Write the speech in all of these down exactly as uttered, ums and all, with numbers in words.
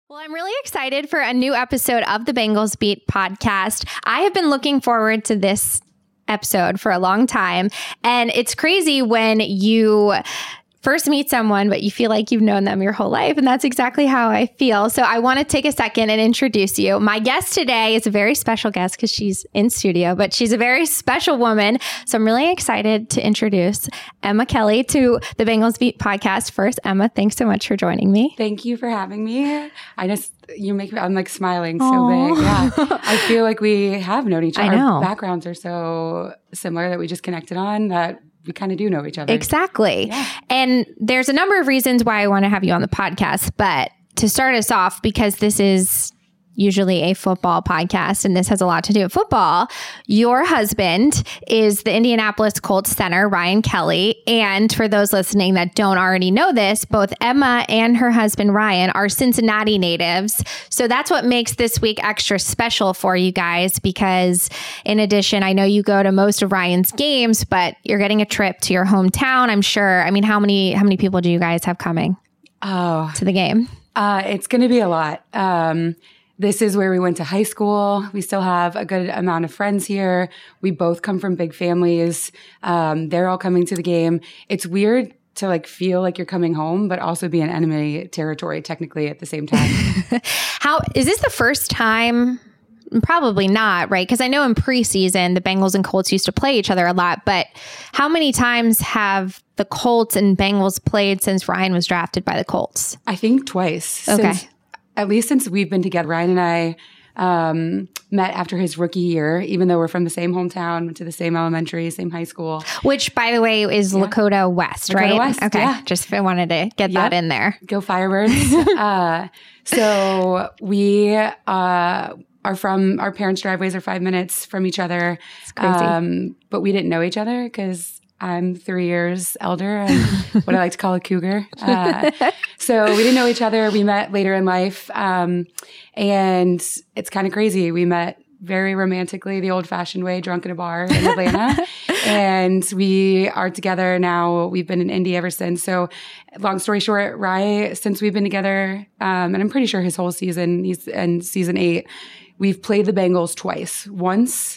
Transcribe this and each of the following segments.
Well, I'm really excited for a new episode of the Bengals Beat podcast. I have been looking forward to this episode for a long time, and it's crazy when you first meet someone, but you feel like you've known them your whole life. And that's exactly how I feel. So I want to take a second and introduce you. My guest today is a very special guest because she's in studio, but she's a very special woman. So I'm really excited to introduce Emma Kelly to the Bengals Beat podcast. First, Emma, thanks so much for joining me. Thank you for having me. I just, you make me, I'm like smiling so Aww. big. Yeah. I feel like we have known each other. I know. Our backgrounds are so similar that we just connected on that we kind of do know each other. Exactly. Yeah. And there's a number of reasons why I want to have you on the podcast. But to start us off, because this is usually a football podcast, and this has a lot to do with football. Your husband is the Indianapolis Colts center, Ryan Kelly. And for those listening that don't already know this, both Emma and her husband, Ryan, are Cincinnati natives. So that's what makes this week extra special for you guys, because in addition, I know you go to most of Ryan's games, but you're getting a trip to your hometown, I'm sure. I mean, how many, how many people do you guys have coming oh, to the game? Uh, it's going to be a lot. Um, This is where we went to high school. We still have a good amount of friends here. We both come from big families. Um, they're all coming to the game. It's weird to like feel like you're coming home, but also be in enemy territory technically at the same time. How is this the first time? Probably not, right? Because I know in preseason, the Bengals and Colts used to play each other a lot, but how many times have the Colts and Bengals played since Ryan was drafted by the Colts? I think twice. Okay. Since, at least since we've been together. Ryan and I um, met after his rookie year, even though we're from the same hometown, went to the same elementary, same high school. Which, by the way, is yeah. Lakota West, Lakota right? West, okay, yeah. Just I wanted to get yep. that in there. Go Firebirds. uh, so we uh, are from, our parents' driveways are five minutes from each other. It's crazy. Um, but we didn't know each other because I'm three years elder and what I like to call a cougar. Uh, so we didn't know each other. We met later in life. Um, and it's kind of crazy. We met very romantically, the old fashioned way, drunk in a bar in Atlanta. And we are together now. We've been in Indy ever since. So long story short, Rye, since we've been together, um, and I'm pretty sure his whole season, he's in season eight, we've played the Bengals twice. Once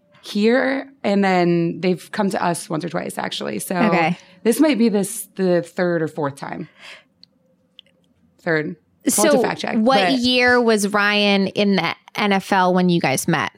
here, and then they've come to us once or twice, actually. So okay. This might be this the third or fourth time. Third. So we'll have to fact check, what but, year was Ryan in the N F L when you guys met?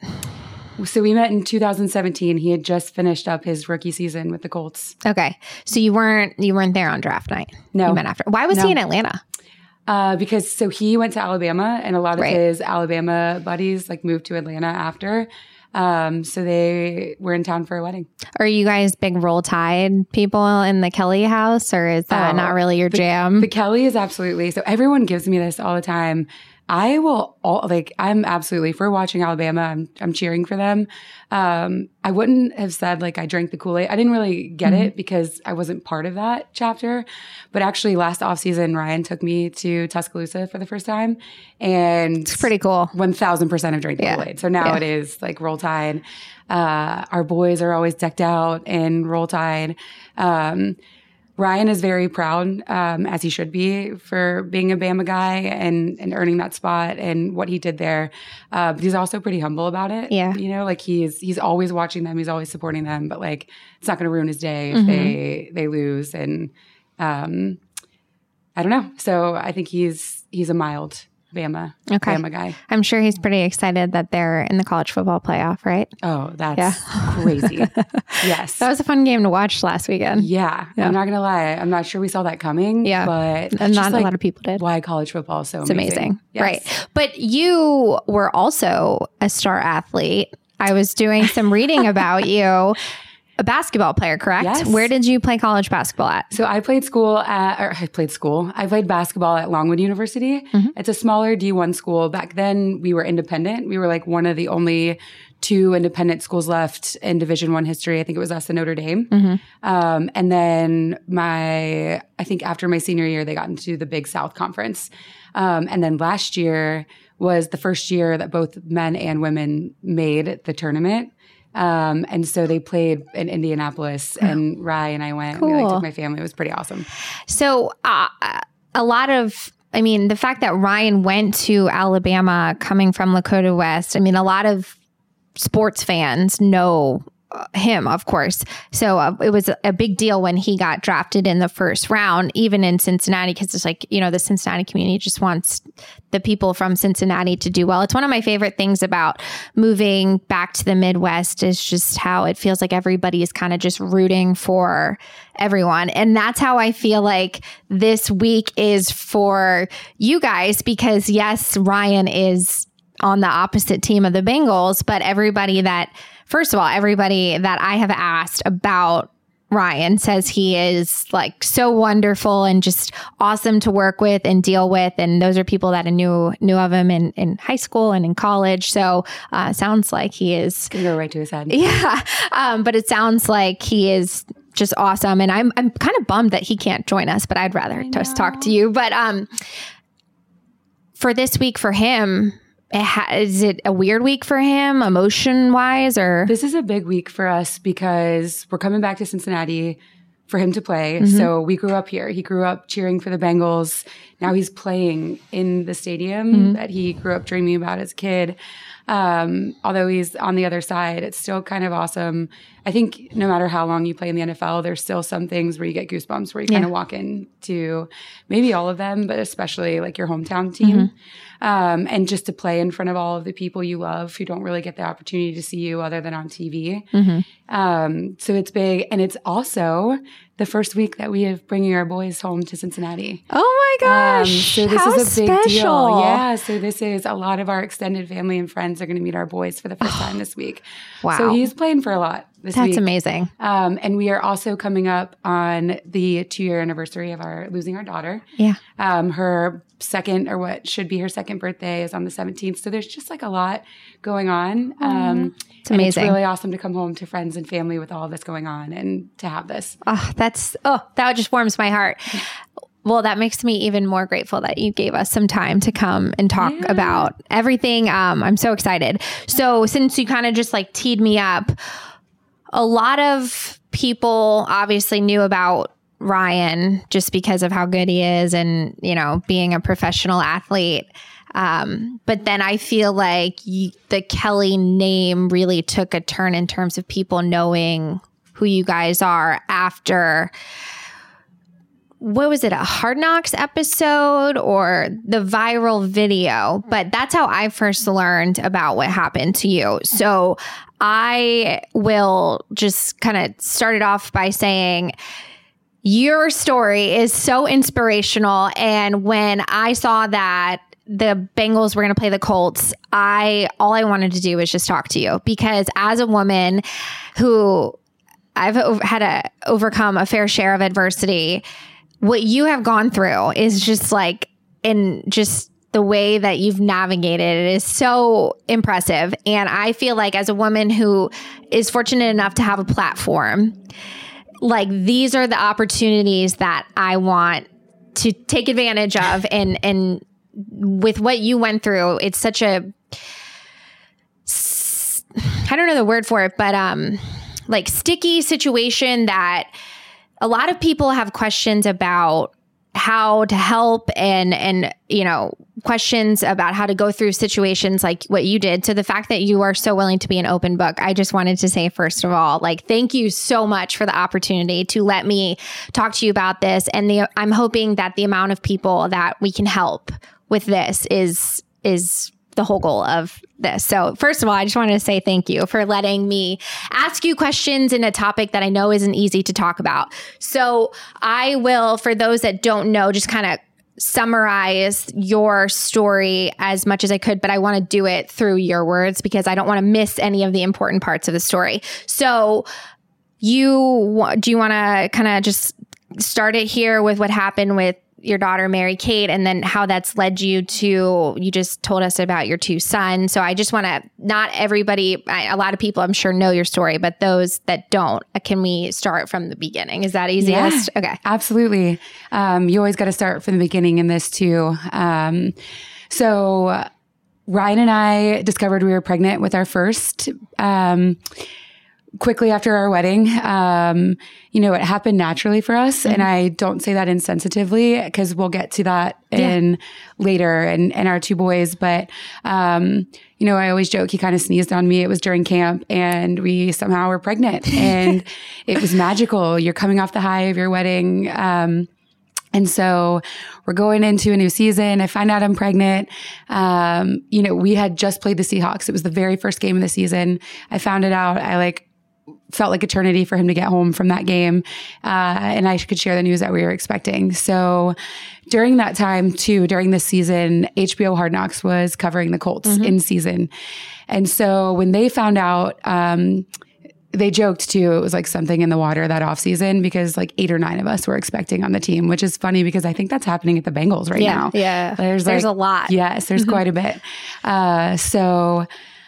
So we met in two thousand seventeen. He had just finished up his rookie season with the Colts. Okay. So you weren't you weren't there on draft night? No. You met after. Why was no. he in Atlanta? Uh, because so he went to Alabama, and a lot of right. his Alabama buddies like moved to Atlanta after. Um, so they were in town for a wedding. Are you guys big Roll Tide people in the Kelly house, or is that oh, not really your the, jam? The Kelly is absolutely. So everyone gives me this all the time. I will all like, I'm absolutely, if we're watching Alabama, I'm, I'm cheering for them. Um, I wouldn't have said like I drank the Kool-Aid. I didn't really get mm-hmm. it because I wasn't part of that chapter. But actually last offseason, Ryan took me to Tuscaloosa for the first time. And it's pretty cool. one thousand percent have drank the yeah. Kool-Aid. So now yeah. it is like Roll Tide. Uh, our boys are always decked out in Roll Tide. Um, Ryan is very proud, um, as he should be, for being a Bama guy and, and earning that spot and what he did there. Uh, but he's also pretty humble about it. Yeah. You know, like he's, he's always watching them. He's always supporting them, but like, it's not going to ruin his day if mm-hmm. they, they lose. And, um, I don't know. So I think he's, he's a mild Bama, okay. Bama guy. I'm sure he's pretty excited that they're in the college football playoff, right? Oh, that's yeah. crazy. Yes. That was a fun game to watch last weekend. Yeah, yeah. I'm not going to lie. I'm not sure we saw that coming. Yeah. But and not like a lot of people did. Why college football is so it's amazing. amazing. Yes. Right. But you were also a star athlete. I was doing some reading about you. A basketball player, correct? Yes. Where did you play college basketball at? So I played school at, or I played school. I played basketball at Longwood University. Mm-hmm. It's a smaller D one school. Back then we were independent. We were like one of the only two independent schools left in Division One history. I think it was us and Notre Dame. Mm-hmm. Um, and then my, I think after my senior year, they got into the Big South Conference. Um, and then last year was the first year that both men and women made the tournament. Um, and so they played in Indianapolis, and Rye and I went. Cool. We like took my family. It was pretty awesome. So uh, a lot of I mean, the fact that Ryan went to Alabama coming from Lakota West, I mean, a lot of sports fans know him, of course. So uh, it was a big deal when he got drafted in the first round, even in Cincinnati, because it's like, you know, the Cincinnati community just wants the people from Cincinnati to do well. It's one of my favorite things about moving back to the Midwest is just how it feels like everybody is kind of just rooting for everyone. And that's how I feel like this week is for you guys, because yes, Ryan is on the opposite team of the Bengals, but everybody that First of all, everybody that I have asked about Ryan says he is like so wonderful and just awesome to work with and deal with. And those are people that I knew knew of him in, in high school and in college. So uh, sounds like he is gonna go right to his head. Yeah, um, but it sounds like he is just awesome. And I'm I'm kind of bummed that he can't join us, but I'd rather just talk to you. But um, for this week for him. It ha- is it a weird week for him emotion wise or? This is a big week for us because we're coming back to Cincinnati for him to play. Mm-hmm. So we grew up here. He grew up cheering for the Bengals. Now he's playing in the stadium mm-hmm. that he grew up dreaming about as a kid. Um, although he's on the other side, it's still kind of awesome. I think no matter how long you play in the N F L, there's still some things where you get goosebumps, where you kind yeah. of walk into maybe all of them, but especially like your hometown team. Mm-hmm. Um, and just to play in front of all of the people you love who don't really get the opportunity to see you other than on T V. Mm-hmm. Um, so it's big. And it's also the first week that we have bringing our boys home to Cincinnati. Oh my gosh. Um, so this How is a big special. deal. Yeah. So this is a lot of our extended family and friends are going to meet our boys for the first time this week. Wow. So he's playing for a lot this That's week. amazing. Um, and we are also coming up on the two-year anniversary of our losing our daughter. Yeah. Um, her second, or what should be her second birthday, is on the seventeenth. So there's just like a lot going on. Um, it's amazing. And it's really awesome to come home to friends and family with all this going on and to have this. Oh, that's, oh, that just warms my heart. Well, that makes me even more grateful that you gave us some time to come and talk yeah. about everything. Um, I'm so excited. So since you kind of just like teed me up, a lot of people obviously knew about Ryan just because of how good he is and, you know, being a professional athlete. Um, but then I feel like you, the Kelly name really took a turn in terms of people knowing who you guys are after, what was it, a Hard Knocks episode or the viral video? But that's how I first learned about what happened to you. So I will just kind of start it off by saying your story is so inspirational. And when I saw that the Bengals were going to play the Colts, I all I wanted to do was just talk to you, because as a woman who I've over, had to overcome a fair share of adversity, what you have gone through is just like, in just the way that you've navigated it is so impressive. And I feel like as a woman who is fortunate enough to have a platform, like these are the opportunities that I want to take advantage of. And, and with what you went through, it's such a, I don't know the word for it, but um, like sticky situation that a lot of people have questions about how to help and, and, you know, questions about how to go through situations like what you did. So the fact that you are so willing to be an open book, I just wanted to say, first of all, like, thank you so much for the opportunity to let me talk to you about this. And the, I'm hoping that the amount of people that we can help with this is, is the whole goal of this. So first of all, I just wanted to say thank you for letting me ask you questions in a topic that I know isn't easy to talk about. So I will, for those that don't know, just kind of summarize your story as much as I could, but I want to do it through your words because I don't want to miss any of the important parts of the story. So you, do you want to kind of just start it here with what happened with your daughter, Mary Kate, and then how that's led you to, you just told us about your two sons. So I just want to, not everybody, I, a lot of people I'm sure know your story, but those that don't, can we start from the beginning? Is that easiest? Yeah, okay. Absolutely. Um, you always got to start from the beginning in this too. Um, so Ryan and I discovered we were pregnant with our first. Um, quickly after our wedding, um, you know, it happened naturally for us. Mm-hmm. And I don't say that insensitively because we'll get to that yeah. in later and, and our two boys. But, um, you know, I always joke, he kind of sneezed on me. It was during camp and we somehow were pregnant and it was magical. You're coming off the high of your wedding. Um, And so we're going into a new season. I find out I'm pregnant. Um, you know, we had just played the Seahawks. It was the very first game of the season. I found it out. I like felt like eternity for him to get home from that game. Uh, and I could share the news that we were expecting. So during that time too, during this season, H B O Hard Knocks was covering the Colts mm-hmm. in season. And so when they found out, um, they joked too, it was like something in the water that off season because like eight or nine of us were expecting on the team, which is funny because I think that's happening at the Bengals right yeah, now. Yeah. There's, there's like, a lot. Yes, there's quite a bit. Uh, so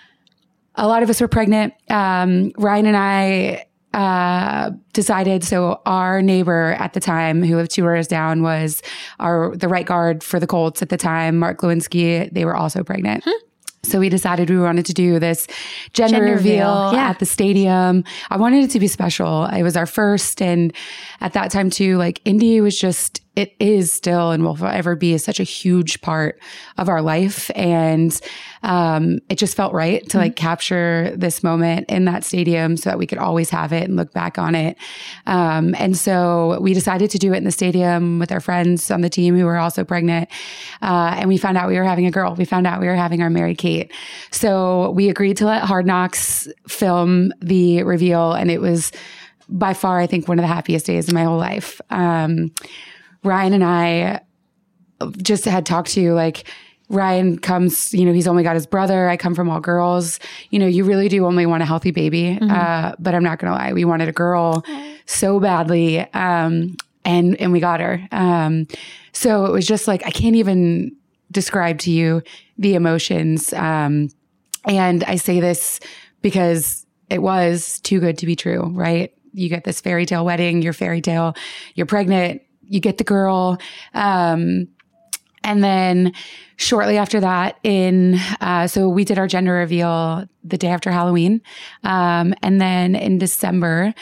a lot of us were pregnant. Um, Ryan and I uh, decided, so our neighbor at the time who lived two doors down was our, the right guard for the Colts at the time, Mark Lewinsky. They were also pregnant. Hmm. So we decided we wanted to do this gender, gender reveal, reveal. Yeah. at the stadium. I wanted it to be special. It was our first. And at that time too, like Indy was just, it is still and will forever be such a huge part of our life. And um, it just felt right to like mm-hmm. capture this moment in that stadium so that we could always have it and look back on it. Um, and so we decided to do it in the stadium with our friends on the team who were also pregnant. Uh, and we found out we were having a girl. We found out we were having our Mary Kate. So we agreed to let Hard Knocks film the reveal. And it was by far, I think, one of the happiest days of my whole life. Um, Ryan and I just had talked to you, like, Ryan comes, you know, he's only got his brother. I come from all girls. You know, you really do only want a healthy baby. Mm-hmm. Uh, but I'm not going to lie. We wanted a girl so badly. Um, and, and we got her. Um, so it was just like, I can't even describe to you the emotions. Um, and I say this because it was too good to be true, right? You get this fairy tale wedding, you're fairy tale, you're pregnant, you get the girl. Um, and then shortly after that in, uh, so we did our gender reveal the day after Halloween. Um, and then in December,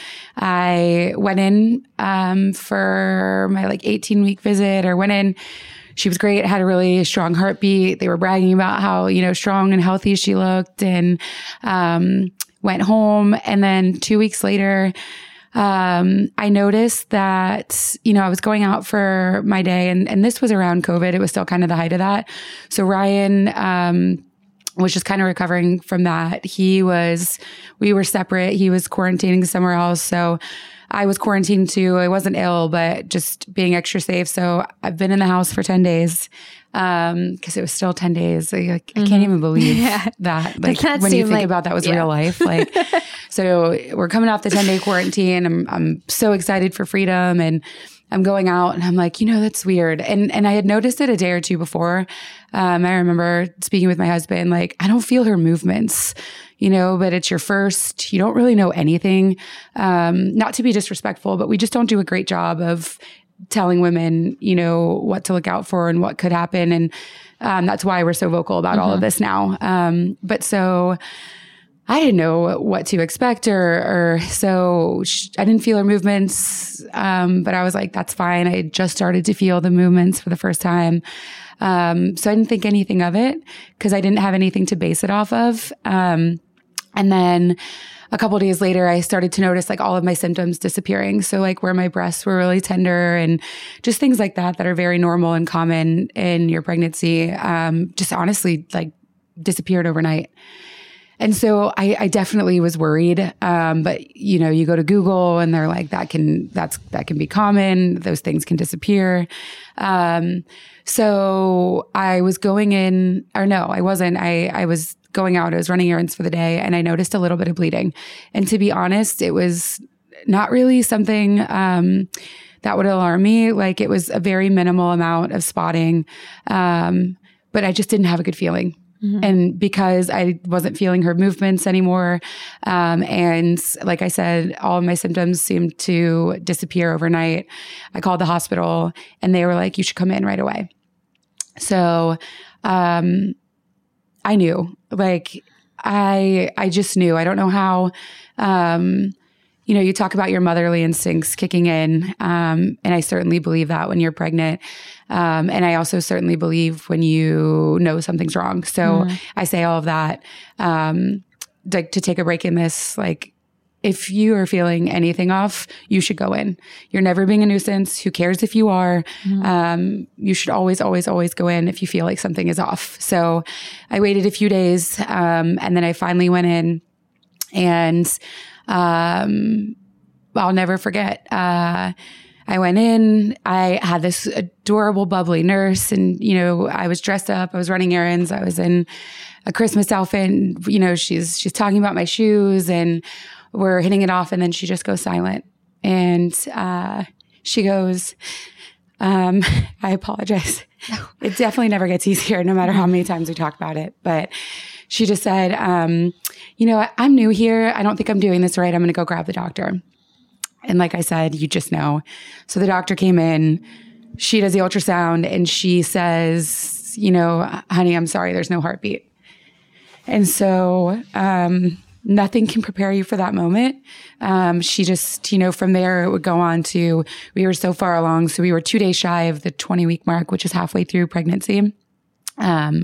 I went in, um, for my like eighteen week visit or went in. She was great, had a really strong heartbeat. They were bragging about how, you know, strong and healthy she looked, and, um, went home. And then two weeks later, Um, I noticed that, you know, I was going out for my day, and, and this was around COVID. It was still kind of the height of that. So Ryan, um, was just kind of recovering from that. He was, we were separate. He was quarantining somewhere else. So I was quarantined too. I wasn't ill, but just being extra safe. So I've been in the house for ten days. Um, cause it was still ten days. Like, like mm-hmm. I can't even believe yeah. that. Like that when you think like, about that was yeah. real life. Like, so we're coming off the ten day quarantine. I'm, I'm so excited for freedom, and I'm going out and I'm like, you know, that's weird. And, and I had noticed it a day or two before. Um, I remember speaking with my husband, like, I don't feel her movements, you know, but it's your first, you don't really know anything. Um, not to be disrespectful, but we just don't do a great job of telling women, you know, what to look out for and what could happen. And um, that's why we're so vocal about mm-hmm. all of this now. Um, but so I didn't know what to expect, or, or so sh- I didn't feel her movements. Um, but I was like, that's fine. I had just started to feel the movements for the first time. Um, so I didn't think anything of it because I didn't have anything to base it off of. Um, and then a couple of days later, I started to notice like all of my symptoms disappearing. So like where my breasts were really tender and just things like that that are very normal and common in your pregnancy, um, just honestly like disappeared overnight. And so I, I definitely was worried. Um, but you know, you go to Google and they're like, that can, that's, that can be common. Those things can disappear. Um, so I was going in, or no, I wasn't. I, I was going out, I was running errands for the day, and I noticed a little bit of bleeding. And to be honest, it was not really something, um, that would alarm me. Like it was a very minimal amount of spotting. Um, but I just didn't have a good feeling. Mm-hmm. And because I wasn't feeling her movements anymore, um, and like I said, all of my symptoms seemed to disappear overnight, I called the hospital and they were like, you should come in right away. So, um, I knew, like, I, I just knew, I don't know how, um, you know, you talk about your motherly instincts kicking in. Um, and I certainly believe that when you're pregnant. Um, and I also certainly believe when you know something's wrong. So mm. I say all of that, um, like to take a break in this, like, if you are feeling anything off, you should go in. You're never being a nuisance. Who cares if you are? Mm. Um, you should always, always, always go in if you feel like something is off. So I waited a few days, um, and then I finally went in, and um, I'll never forget. Uh, I went in, I had this adorable, bubbly nurse, and, you know, I was dressed up, I was running errands, I was in a Christmas outfit, and, you know, she's, she's talking about my shoes, and we're hitting it off, and then she just goes silent. And uh, she goes, um, I apologize. It definitely never gets easier, no matter how many times we talk about it. But she just said, um, you know, I'm new here. I don't think I'm doing this right. I'm going to go grab the doctor. And like I said, you just know. So the doctor came in. She does the ultrasound, and she says, you know, honey, I'm sorry, there's no heartbeat. And so um nothing can prepare you for that moment. Um, she just, you know, from there it would go on to, we were so far along. So we were two days shy of the twenty week mark, which is halfway through pregnancy. Um,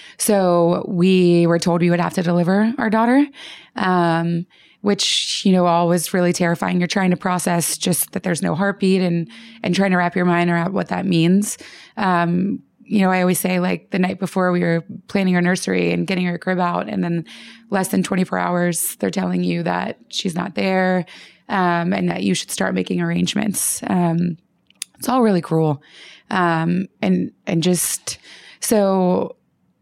so we were told we would have to deliver our daughter, um, which, you know, all was really terrifying. You're trying to process just that there's no heartbeat, and, and trying to wrap your mind around what that means. Um, You know, I always say, like, the night before we were planning our nursery and getting her crib out, and then less than twenty-four hours, they're telling you that she's not there, um, and that you should start making arrangements. Um, it's all really cruel. Um, and, and just, so,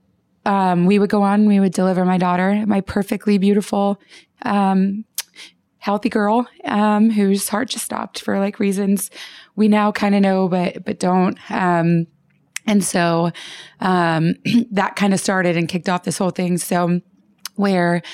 um, we would go on, we would deliver my daughter, my perfectly beautiful, um, healthy girl, um, whose heart just stopped for like reasons we now kind of know, but, but don't, um, And so um, that kind of started and kicked off this whole thing. So where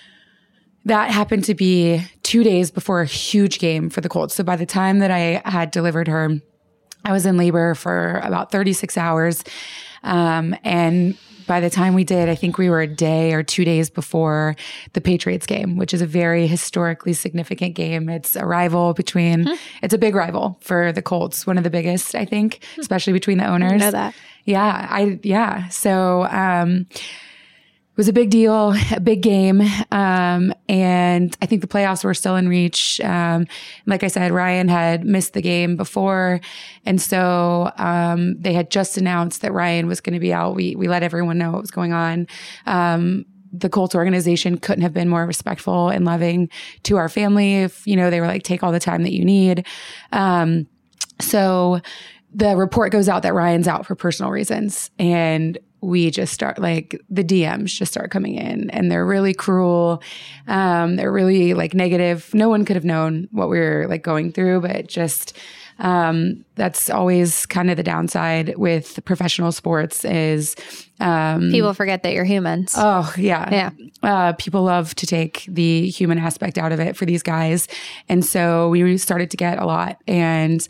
that happened to be two days before a huge game for the Colts. So by the time that I had delivered her, I was in labor for about thirty-six hours. Um, and by the time we did, I think we were a day or two days before the Patriots game, which is a very historically significant game. It's a rival between, hmm. it's a big rival for the Colts, one of the biggest, I think, especially between the owners. I know that. Yeah. I, yeah. So, um, it was a big deal, a big game. Um, and I think the playoffs were still in reach. Um, like I said, Ryan had missed the game before. And so, um, they had just announced that Ryan was going to be out. We, we let everyone know what was going on. Um, the Colts organization couldn't have been more respectful and loving to our family. If, you know, they were like, take all the time that you need. Um, so the report goes out that Ryan's out for personal reasons, and we just start, like, the D Ms just start coming in, and they're really cruel. Um, they're really like negative. No one could have known what we were like going through, but just, um, that's always kind of the downside with professional sports is, um, people forget that you're humans. Oh yeah. Yeah. Uh, people love to take the human aspect out of it for these guys. And so we started to get a lot. And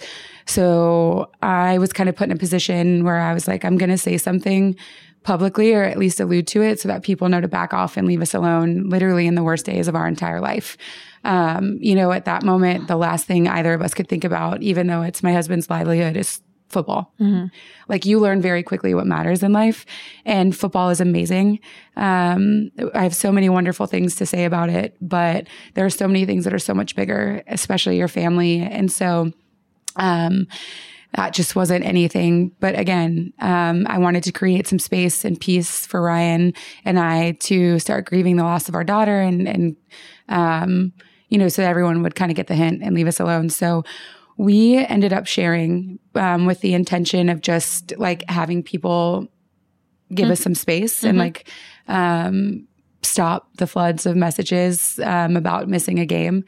so I was kind of put in a position where I was like, I'm going to say something publicly, or at least allude to it, so that people know to back off and leave us alone, literally in the worst days of our entire life. Um, you know, at that moment, the last thing either of us could think about, even though it's my husband's livelihood, is football. Mm-hmm. Like, you learn very quickly what matters in life, and football is amazing. Um, I have so many wonderful things to say about it, but there are so many things that are so much bigger, especially your family. And so, um, that just wasn't anything. But again, um, I wanted to create some space and peace for Ryan and I to start grieving the loss of our daughter, and, and, um, you know, so that everyone would kind of get the hint and leave us alone. So we ended up sharing, um, with the intention of just like having people give mm-hmm. us some space mm-hmm. and like, um, stop the floods of messages, um, about missing a game.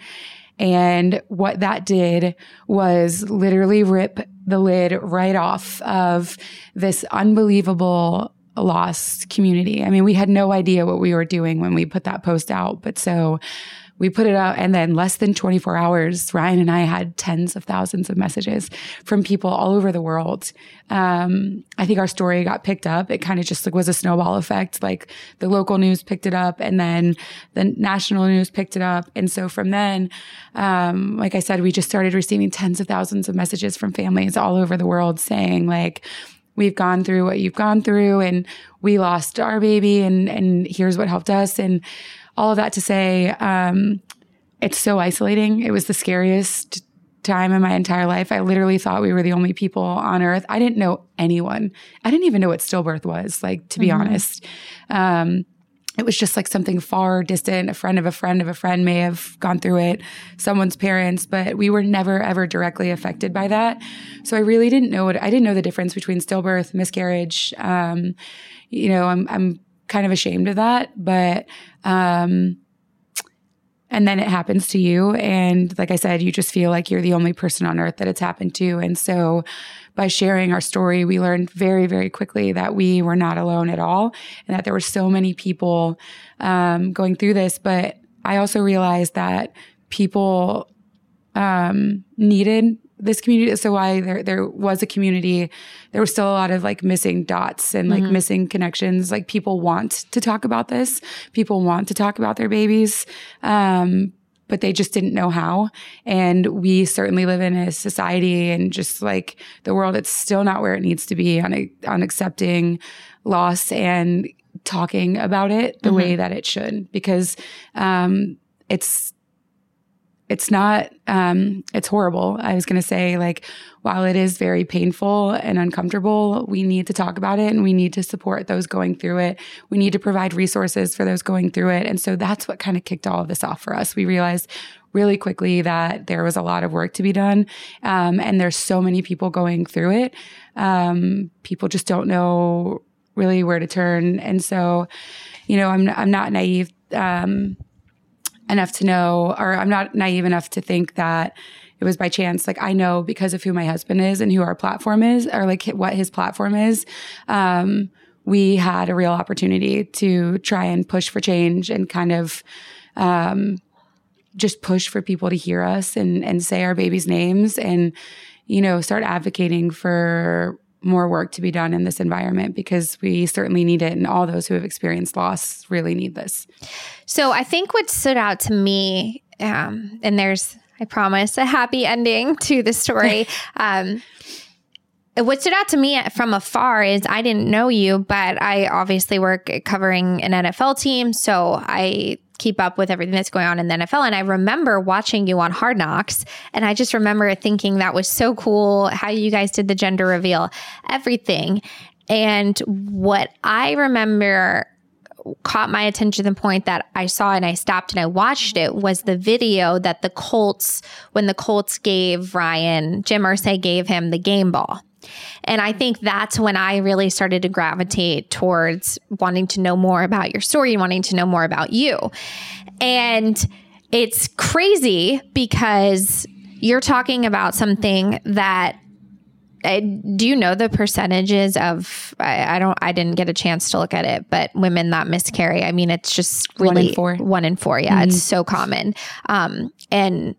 And what that did was literally rip the lid right off of this unbelievable lost community. I mean, we had no idea what we were doing when we put that post out. But so we put it out, and then less than twenty-four hours, Ryan and I had tens of thousands of messages from people all over the world. Um, I think our story got picked up. It kind of just like was a snowball effect. Like the local news picked it up, and then the national news picked it up. And so from then, um, like I said, we just started receiving tens of thousands of messages from families all over the world saying like, we've gone through what you've gone through, and we lost our baby, and, and here's what helped us. And all of that to say, um, it's so isolating. It was the scariest time in my entire life. I literally thought we were the only people on earth. I didn't know anyone. I didn't even know what stillbirth was, like, to be mm-hmm. honest. Um, it was just like something far distant. A friend of a friend of a friend may have gone through it, someone's parents, but we were never, ever directly affected by that. So I really didn't know what, I didn't know the difference between stillbirth, miscarriage. Um, you know, I'm, I'm kind of ashamed of that, but, um, and then it happens to you. And like I said, you just feel like you're the only person on earth that it's happened to. And so by sharing our story, we learned very, very quickly that we were not alone at all, and that there were so many people um, going through this. But I also realized that people um, needed this community. So why there, there was a community, there was still a lot of like missing dots and like mm-hmm. missing connections. Like people want to talk about this. People want to talk about their babies. Um, but they just didn't know how. And we certainly live in a society and just like the world, it's still not where it needs to be on, a, on accepting loss and talking about it the mm-hmm. way that it should, because, um, it's, It's not, um, it's horrible. I was going to say, like, while it is very painful and uncomfortable, we need to talk about it, and we need to support those going through it. We need to provide resources for those going through it. And so that's what kind of kicked all of this off for us. We realized really quickly that there was a lot of work to be done. Um, and there's so many people going through it. Um, people just don't know really where to turn. And so, you know, I'm, I'm not naive, um, enough to know, or I'm not naive enough to think that it was by chance. Like, I know because of who my husband is and who our platform is, or like what his platform is, um, we had a real opportunity to try and push for change and kind of, um, just push for people to hear us and, and say our babies' names and, you know, start advocating for more work to be done in this environment, because we certainly need it. And all those who have experienced loss really need this. So I think what stood out to me, um, and there's, I promise, a happy ending to the story. um, what stood out to me from afar is I didn't know you, but I obviously work covering an N F L team. So I keep up with everything that's going on in the N F L. And I remember watching you on Hard Knocks. And I just remember thinking that was so cool, how you guys did the gender reveal, everything. And what I remember caught my attention to the point that I saw and I stopped and I watched it was the video that the Colts, when the Colts gave Ryan, Jim Irsay gave him the game ball. And I think that's when I really started to gravitate towards wanting to know more about your story, wanting to know more about you. And it's crazy because you're talking about something that, uh, do you know the percentages of, I, I don't, I didn't get a chance to look at it, but women that miscarry, I mean, it's just really one in four. One in four. Yeah. Mm-hmm. It's so common. Um, and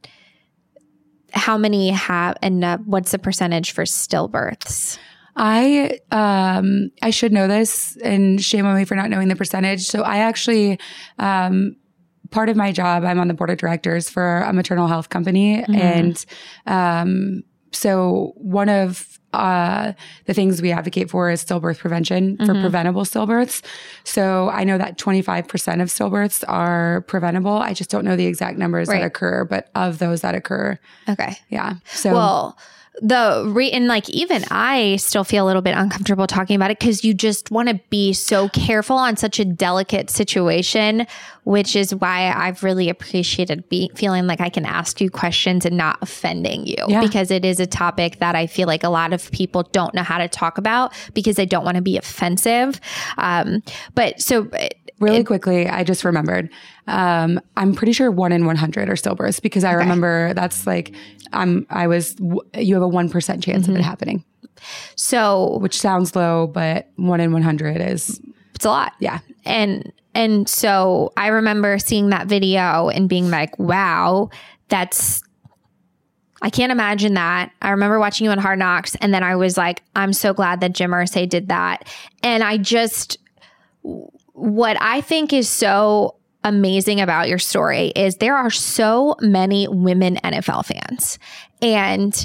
how many have, and uh, what's the percentage for stillbirths? I um, I should know this, and shame on me for not knowing the percentage. So I actually, um, part of my job, I'm on the board of directors for a maternal health company. Mm-hmm. And um, so one of uh, the things we advocate for is stillbirth prevention for mm-hmm. preventable stillbirths. So I know that twenty-five percent of stillbirths are preventable. I just don't know the exact numbers right. that occur, but of those that occur. Okay. Yeah. So, well, the re and like even I still feel a little bit uncomfortable talking about it because you just want to be so careful on such a delicate situation, which is why I've really appreciated be, feeling like I can ask you questions and not offending you yeah. because it is a topic that I feel like a lot of people don't know how to talk about because they don't want to be offensive. Um, but so really it, quickly, I just remembered. Um, I'm pretty sure one in one hundred are stillbirths because I okay. remember that's like, I'm, I was, you have a one percent chance mm-hmm. of it happening. So, which sounds low, but one in one hundred is, it's a lot. Yeah. And And so I remember seeing that video and being like, wow, that's, I can't imagine that. I remember watching you on Hard Knocks, and then I was like, I'm so glad that Jim Irsay did that. And I just, what I think is so amazing about your story is there are so many women N F L fans. And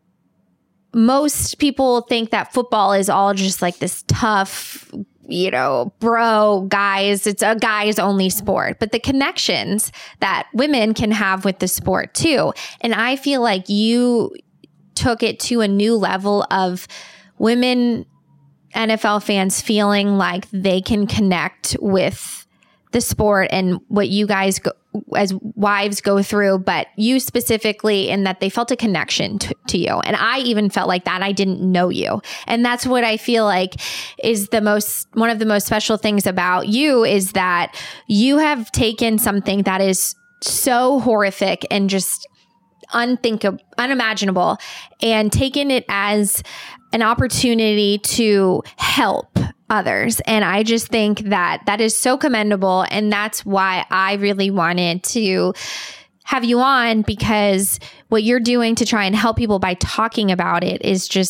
most people think that football is all just like this tough, you know, bro, guys, it's a guys only sport, but the connections that women can have with the sport too. And I feel like you took it to a new level of women N F L fans feeling like they can connect with the sport and what you guys go, as wives go through, but you specifically in that they felt a connection to, to you. And I even felt like that. I didn't know you. And that's what I feel like is the most, one of the most special things about you is that you have taken something that is so horrific and just unthinkable, unimaginable, and taken it as an opportunity to help others. And I just think that that is so commendable. And that's why I really wanted to have you on, because what you're doing to try and help people by talking about it is just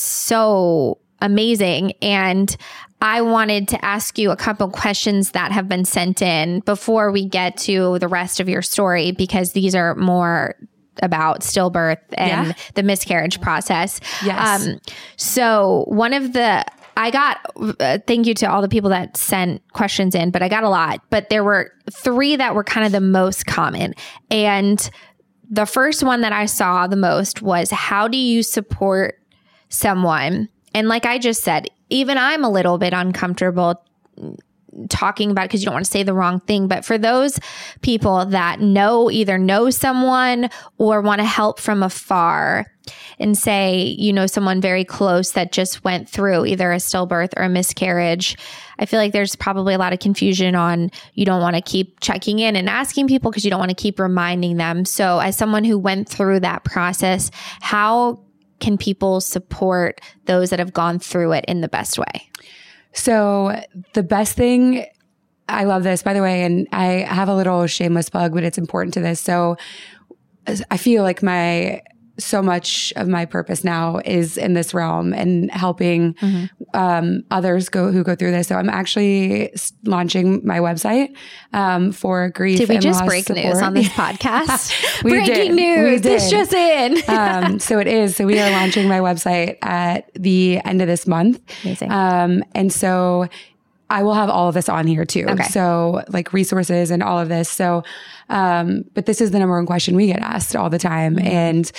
so amazing. And I wanted to ask you a couple questions that have been sent in before we get to the rest of your story, because these are more about stillbirth and yeah. the miscarriage process. Yes. Um, so one of the, I got, uh, thank you to all the people that sent questions in, but I got a lot, but there were three that were kind of the most common. And the first one that I saw the most was, how do you support someone? And like I just said, even I'm a little bit uncomfortable talking about it because you don't want to say the wrong thing. But for those people that know, either know someone or want to help from afar, and say, you know, someone very close that just went through either a stillbirth or a miscarriage, I feel like there's probably a lot of confusion on, you don't want to keep checking in and asking people because you don't want to keep reminding them. So as someone who went through that process, how can people support those that have gone through it in the best way? So the best thing, I love this, by the way, and I have a little shameless plug, but it's important to this. So I feel like my, so much of my purpose now is in this realm and helping mm-hmm. um, others go who go through this. So I'm actually launching my website um, for grief. Did we and just loss break support. news on this podcast? we Breaking did. news! We This just in. um, so it is. So we are launching my website at the end of this month. Amazing. Um, and so I will have all of this on here too. Okay. So like resources and all of this. So, um, but this is the number one question we get asked all the time. Mm-hmm. And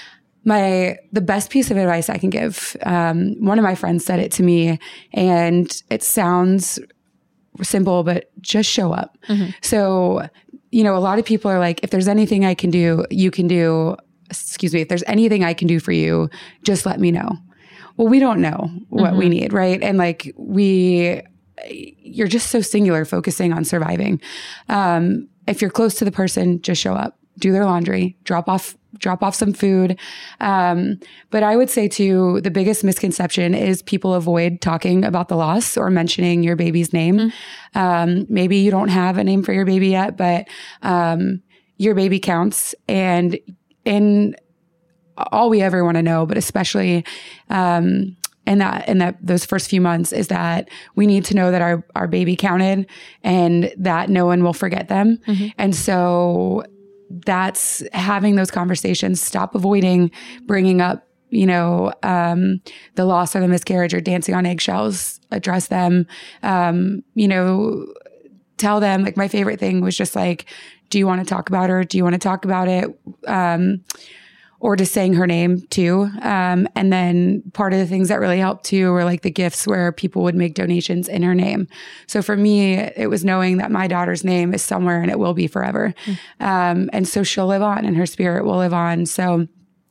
my, the best piece of advice I can give, um, one of my friends said it to me, and it sounds simple, but just show up. Mm-hmm. So, you know, a lot of people are like, if there's anything I can do, you can do, excuse me, if there's anything I can do for you, just let me know. Well, we don't know what mm-hmm. we need, right? And like we, you're just so singular focusing on surviving. Um, if you're close to the person, just show up, do their laundry, drop off, drop off some food. Um, but I would say too, the biggest misconception is people avoid talking about the loss or mentioning your baby's name. Mm-hmm. Um, maybe you don't have a name for your baby yet, but, um, your baby counts. And in all we ever want to know, but especially, um, And that, and that those first few months is that we need to know that our, our baby counted and that no one will forget them. Mm-hmm. And so that's having those conversations, stop avoiding bringing up, you know, um, the loss or the miscarriage or dancing on eggshells, address them, um, you know, tell them, like my favorite thing was just like, do you want to talk about her? Do you want to talk about it? Um, or just saying her name too. Um, and then part of the things that really helped too were like the gifts where people would make donations in her name. So for me, it was knowing that my daughter's name is somewhere and it will be forever. Mm. Um, and so she'll live on and her spirit will live on. So,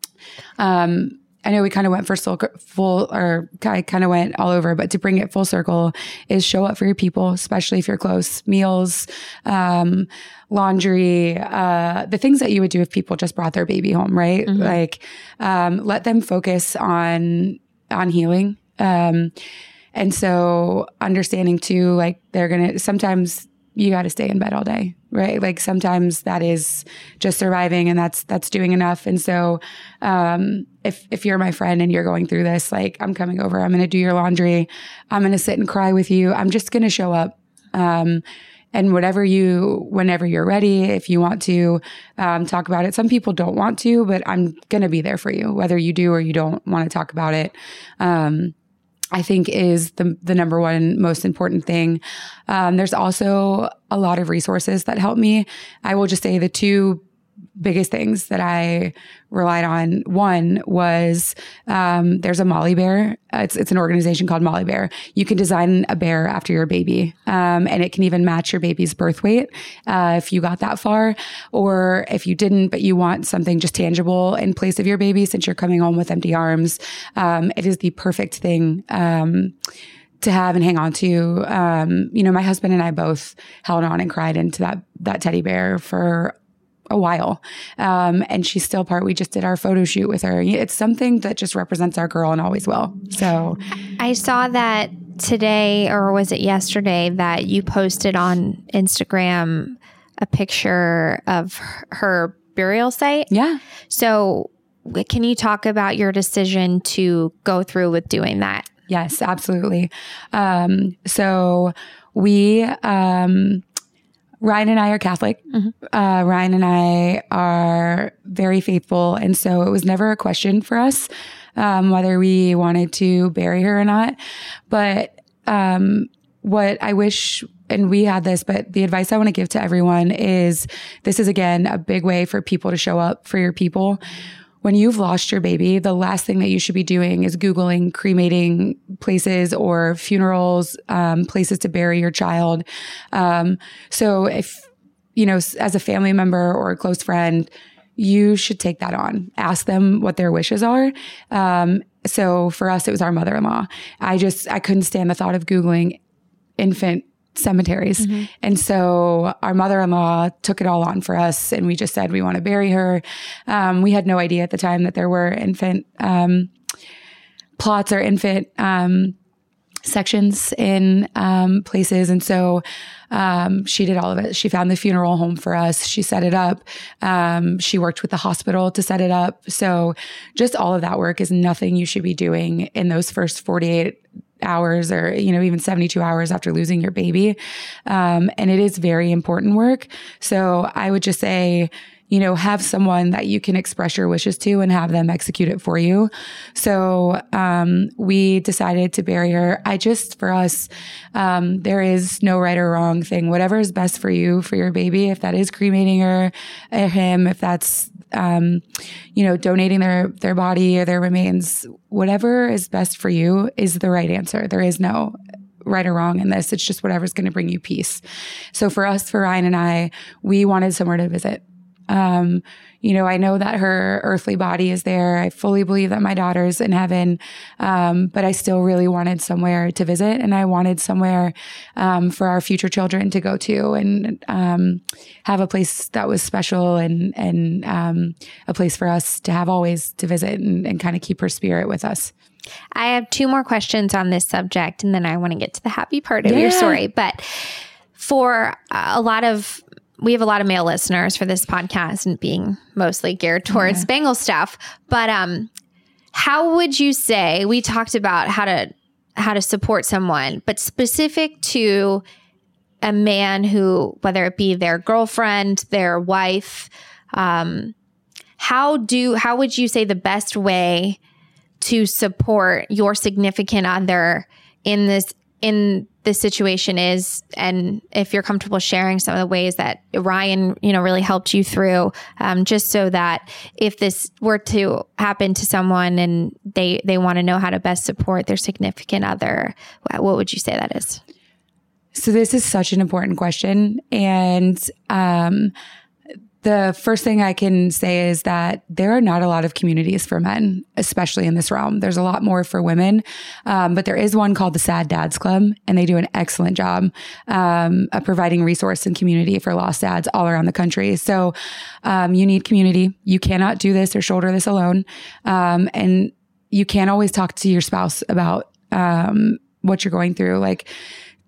um, I know we kind of went for full, full or I kind of went all over, but to bring it full circle is show up for your people, especially if you're close. Meals, um, laundry, uh, the things that you would do if people just brought their baby home, right? Mm-hmm. Like, um, let them focus on, on healing. Um, and so understanding too, like they're going to, sometimes you got to stay in bed all day, right? Like sometimes that is just surviving, and that's that's doing enough. And so um, if if you're my friend and you're going through this, like I'm coming over, I'm going to do your laundry, I'm going to sit and cry with you. I'm just going to show up. Um, and whatever you, whenever you're ready, if you want to um, talk about it, some people don't want to, but I'm going to be there for you, whether you do or you don't want to talk about it. Um, I think is the the number one most important thing. Um, there's also a lot of resources that help me. I will just say the two biggest things that I relied on. One was um, there's a Molly Bear. It's it's an organization called Molly Bear. You can design a bear after your baby, um, and it can even match your baby's birth weight uh, if you got that far, or if you didn't, but you want something just tangible in place of your baby since you're coming home with empty arms. Um, it is the perfect thing. Um, to have and hang on to. Um, you know, my husband and I both held on and cried into that that teddy bear for a while. Um, and she's still part, we just did our photo shoot with her. It's something that just represents our girl and always will. So I saw that today, or was it yesterday, that you posted on Instagram a picture of her burial site. Yeah. So can you talk about your decision to go through with doing that? Yes, absolutely. Um, so we, um, Ryan and I are Catholic. Mm-hmm. Uh, Ryan and I are very faithful. And so it was never a question for us, um, whether we wanted to bury her or not. But, um, what I wish, and we had this, but the advice I want to give to everyone is this is, again, a big way for people to show up for your people. When you've lost your baby, the last thing that you should be doing is Googling cremating places or funerals, um, places to bury your child. Um, so if, you know, as a family member or a close friend, you should take that on. Ask them what their wishes are. Um, so for us, it was our mother-in-law. I just, I couldn't stand the thought of Googling infant cemeteries. Mm-hmm. And so our mother-in-law took it all on for us, and we just said we want to bury her. Um, we had no idea at the time that there were infant um, plots or infant um, sections in um, places. And so um, she did all of it. She found the funeral home for us. She set it up. Um, she worked with the hospital to set it up. So just all of that work is nothing you should be doing in those first forty-eight hours or, you know, even seventy-two hours after losing your baby. Um, and it is very important work. So I would just say, you know, have someone that you can express your wishes to and have them execute it for you. So, um, we decided to bury her. I just, for us, um, there is no right or wrong thing. Whatever is best for you, for your baby, if that is cremating her, or him, if that's, um, you know, donating their, their body or their remains, whatever is best for you is the right answer. There is no right or wrong in this. It's just whatever's going to bring you peace. So for us, for Ryan and I, we wanted somewhere to visit. Um, you know, I know that her earthly body is there. I fully believe that my daughter's in heaven. Um, but I still really wanted somewhere to visit, and I wanted somewhere, um, for our future children to go to and, um, have a place that was special and, and, um, a place for us to have always to visit and, and kind of keep her spirit with us. I have two more questions on this subject, and then I want to get to the happy part of yeah. your story. But for a lot of We have a lot of male listeners for this podcast, and being mostly geared towards yeah. Bengal stuff. But um, how would you say, we talked about how to how to support someone, but specific to a man who, whether it be their girlfriend, their wife, um, how do how would you say the best way to support your significant other in this in this situation is, and if you're comfortable sharing some of the ways that Ryan, you know, really helped you through, um, just so that if this were to happen to someone and they, they want to know how to best support their significant other, what would you say that is? So this is such an important question. And, um, the first thing I can say is that there are not a lot of communities for men, especially in this realm. There's a lot more for women. Um, but there is one called the Sad Dads Club, and they do an excellent job, um, of providing resource and community for lost dads all around the country. So, um, you need community. You cannot do this or shoulder this alone. Um, and you can't always talk to your spouse about, um, what you're going through. Like,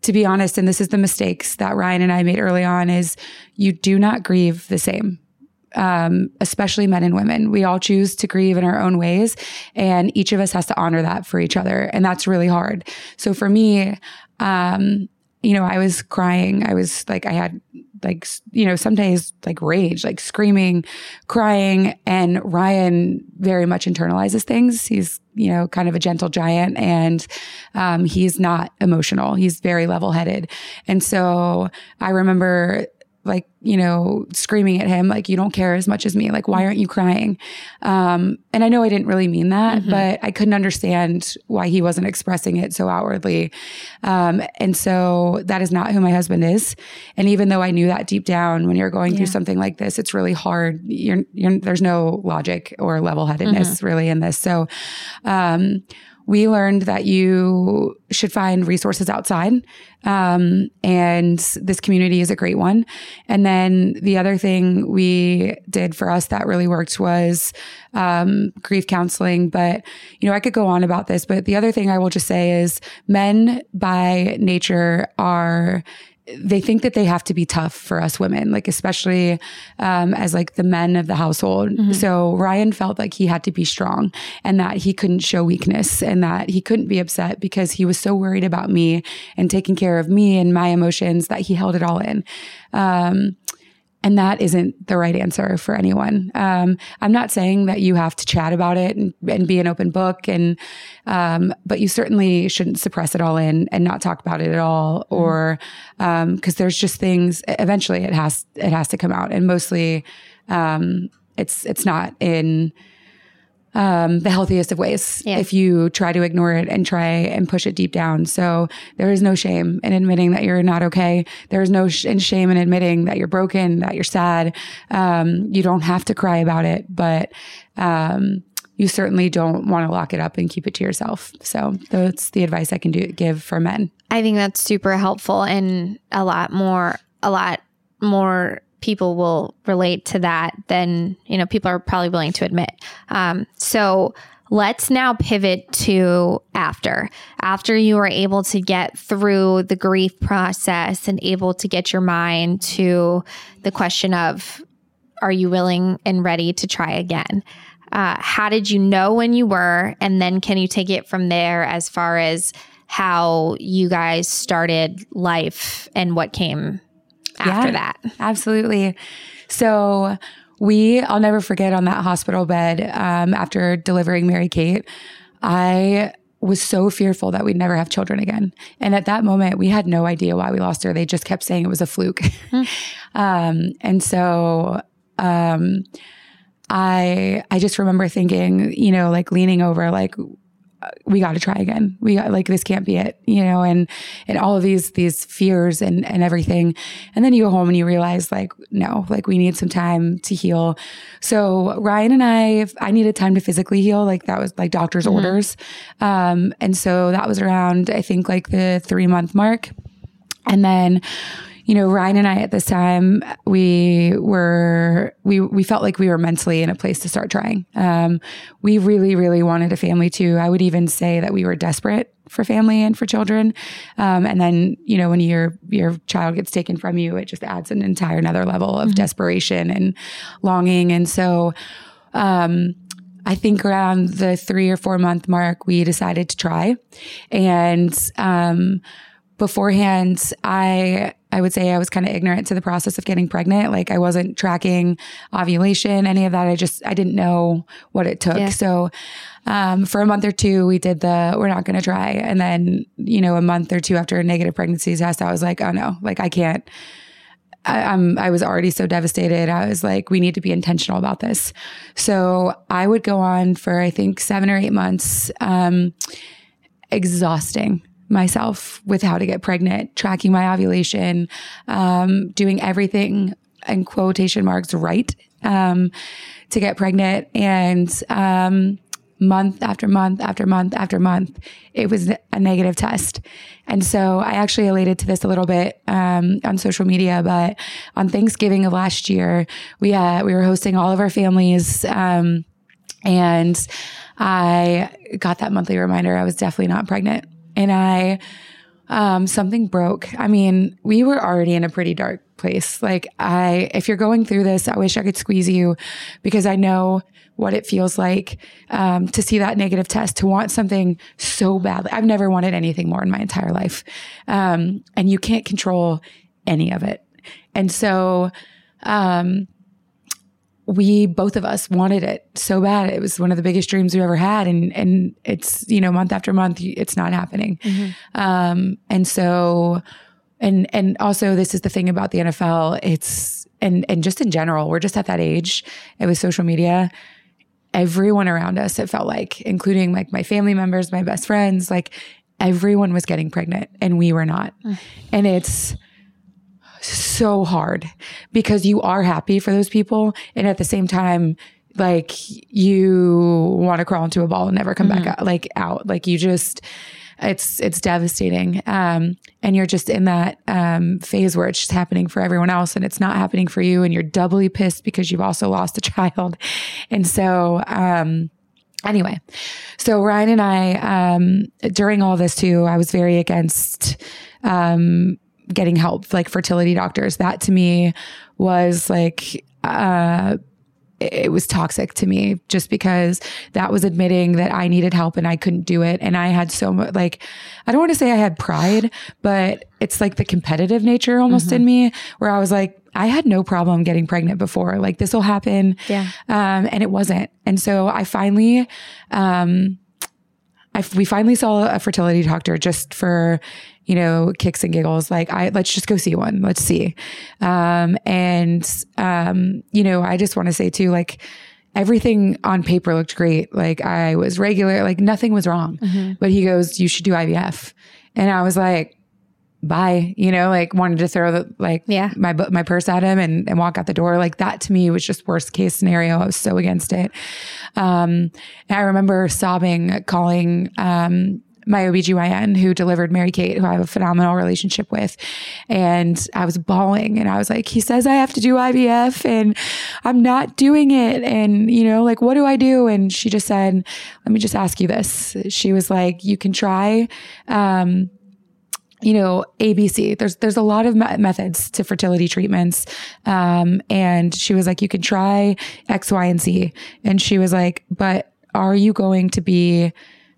to be honest, and this is the mistakes that Ryan and I made early on, is you do not grieve the same. Um, especially men and women. We all choose to grieve in our own ways, and each of us has to honor that for each other. And that's really hard. So for me, um, you know, I was crying. I was like, I had like, you know, some days like rage, like screaming, crying. And Ryan very much internalizes things. He's, you know, kind of a gentle giant, and um, he's not emotional. He's very level-headed. And so I remember like, you know, screaming at him, like, you don't care as much as me. Like, why aren't you crying? Um, and I know I didn't really mean that, mm-hmm. but I couldn't understand why he wasn't expressing it so outwardly. Um, and so that is not who my husband is. And even though I knew that deep down, when you're going yeah. through something like this, it's really hard. You're, you're, there's no logic or level-headedness mm-hmm. really in this. So, um, we learned that you should find resources outside. Um, and this community is a great one. And then the other thing we did for us that really worked was, um, grief counseling. But, you know, I could go on about this, but the other thing I will just say is men by nature are, they think that they have to be tough for us women, like especially um, as like the men of the household. Mm-hmm. So Ryan felt like he had to be strong and that he couldn't show weakness and that he couldn't be upset because he was so worried about me and taking care of me and my emotions that he held it all in. Um, And that isn't the right answer for anyone. Um, I'm not saying that you have to chat about it and, and be an open book, and um, but you certainly shouldn't suppress it all in and not talk about it at all, mm-hmm. or because um, there's just things. Eventually, it has it has to come out, and mostly um, it's it's not in um, the healthiest of ways yeah. if you try to ignore it and try and push it deep down. So there is no shame in admitting that you're not okay. There is no sh- shame in admitting that you're broken, that you're sad. Um, you don't have to cry about it, but um, you certainly don't want to lock it up and keep it to yourself. So that's the advice I can do give for men. I think that's super helpful, and a lot more, a lot more people will relate to that than, you know, people are probably willing to admit. Um, so let's now pivot to after, after you were able to get through the grief process and able to get your mind to the question of, are you willing and ready to try again? Uh, how did you know when you were? And then can you take it from there as far as how you guys started life and what came after yeah, that? Absolutely. So we, I'll never forget on that hospital bed, um, after delivering Mary Kate, I was so fearful that we'd never have children again. And at that moment, we had no idea why we lost her. They just kept saying it was a fluke. Mm. um, and so, um, I, I just remember thinking, you know, like leaning over, like, we got to try again. We got like, this can't be it, you know, and, and all of these, these fears and, and everything. And then you go home and you realize like, no, like we need some time to heal. So Ryan and I, I needed time to physically heal. Like that was like doctor's mm-hmm. orders. Um, and so that was around, I think like the three month mark. And then, you know, Ryan and I at this time, we were, we, we felt like we were mentally in a place to start trying. Um, we really, really wanted a family too. I would even say that we were desperate for family and for children. Um, and then, you know, when your, your child gets taken from you, it just adds an entire another level of mm-hmm. desperation and longing. And so, um, I think around the three or four month mark, we decided to try. And, um, beforehand, I, I would say I was kind of ignorant to the process of getting pregnant. Like I wasn't tracking ovulation, any of that. I just, I didn't know what it took. Yeah. So, um, for a month or two, we did the, we're not going to try. And then, you know, a month or two after a negative pregnancy test, I was like, oh no, like I can't, I, I'm, I was already so devastated. I was like, we need to be intentional about this. So I would go on for, I think seven or eight months, um, exhausting myself with how to get pregnant, tracking my ovulation, um, doing everything in quotation marks right, um, to get pregnant. And, um, month after month after month after month, it was a negative test. And so I actually related to this a little bit, um, on social media, but on Thanksgiving of last year, we, uh, we were hosting all of our families, um, and I got that monthly reminder I was definitely not pregnant. And I Um, something broke. I mean, we were already in a pretty dark place. Like I, if you're going through this, I wish I could squeeze you because I know what it feels like, um, to see that negative test, to want something so badly. I've never wanted anything more in my entire life. Um, and you can't control any of it. And so, um, we, both of us wanted it so bad. It was one of the biggest dreams we ever had. And, and it's, you know, month after month, it's not happening. Mm-hmm. Um, and so, and, and also this is the thing about the N F L. It's, and, and just in general, we're just at that age. It was social media. Everyone around us, it felt like, including like my family members, my best friends, like everyone was getting pregnant and we were not. Mm. And it's so hard because you are happy for those people. And at the same time, like you want to crawl into a ball and never come mm-hmm. back out, like out, like you just, it's, it's devastating. Um, and you're just in that, um, phase where it's just happening for everyone else and it's not happening for you. And you're doubly pissed because you've also lost a child. And so, um, anyway, so Ryan and I, um, during all this too, I was very against, um, getting help, like fertility doctors. That to me was like, uh, it was toxic to me just because that was admitting that I needed help and I couldn't do it. And I had so much, like, I don't want to say I had pride, but it's like the competitive nature almost mm-hmm. in me where I was like, I had no problem getting pregnant before. Like this will happen. Yeah. Um, and it wasn't. And so I finally, um, I, we finally saw a fertility doctor just for, you know, kicks and giggles. Like I, let's just go see one. Let's see. Um, and, um, you know, I just want to say too, like everything on paper looked great. Like I was regular, like nothing was wrong, mm-hmm. but he goes, you should do I V F. And I was like, bye, you know, like wanted to throw the, like yeah. my, my purse at him and, and walk out the door. Like that to me was just worst case scenario. I was so against it. Um, and I remember sobbing, calling, um, my O B G Y N who delivered Mary Kate, who I have a phenomenal relationship with. And I was bawling and I was like, he says I have to do I V F and I'm not doing it. And, you know, like, what do I do? And she just said, let me just ask you this. She was like, you can try, um, you know, A B C. There's, there's a lot of me- methods to fertility treatments. Um, and she was like, you can try X, Y, and Z. And she was like, but are you going to be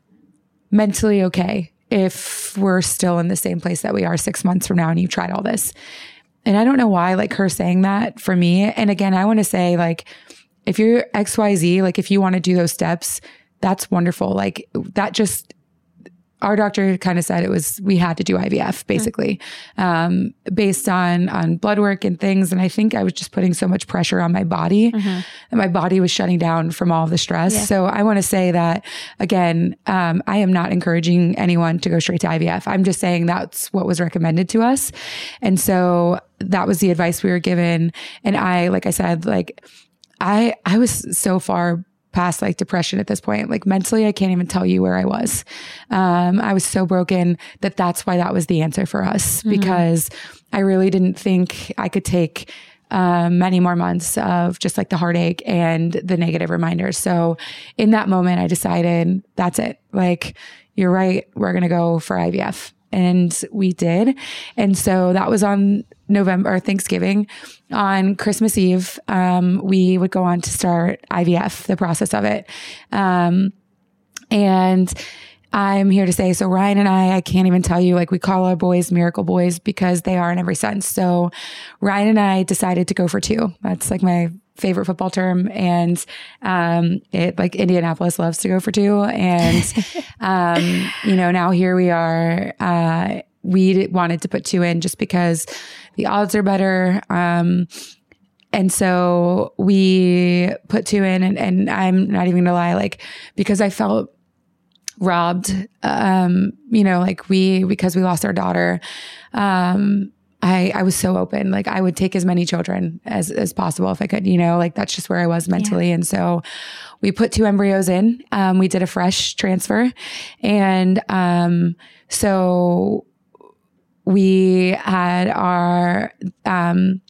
mentally okay if we're still in the same place that we are six months from now and you've tried all this? And I don't know why, like her saying that for me. And again, I want to say like, if you're X, Y, Z, like if you want to do those steps, that's wonderful. Like that just, our doctor kind of said it was, we had to do I V F basically, mm-hmm. um, based on, on blood work and things. And I think I was just putting so much pressure on my body mm-hmm. that my body was shutting down from all the stress. Yeah. So I want to say that again, um, I am not encouraging anyone to go straight to I V F. I'm just saying that's what was recommended to us. And so that was the advice we were given. And I, like I said, like I, I was so far past like depression at this point. Like mentally, I can't even tell you where I was. Um, I was so broken that that's why that was the answer for us, mm-hmm. because I really didn't think I could take um, many more months of just like the heartache and the negative reminders. So in that moment, I decided that's it. Like, you're right. We're going to go for I V F. And we did. And so that was on November or Thanksgiving. On Christmas Eve, um, we would go on to start I V F, the process of it. Um, and I'm here to say, so Ryan and I, I can't even tell you, like we call our boys miracle boys because they are in every sense. So Ryan and I decided to go for two. That's like my favorite football term. And, um, it like Indianapolis loves to go for two. And, um, you know, now here we are, uh, we wanted to put two in just because the odds are better. Um, and so we put two in and, and I'm not even gonna lie, like, because I felt robbed, um, you know, like we, because we lost our daughter, um, I, I was so open. Like I would take as many children as, as possible if I could, you know, like that's just where I was mentally. Yeah. And so we put two embryos in, um, we did a fresh transfer. And, um, so we had our, um,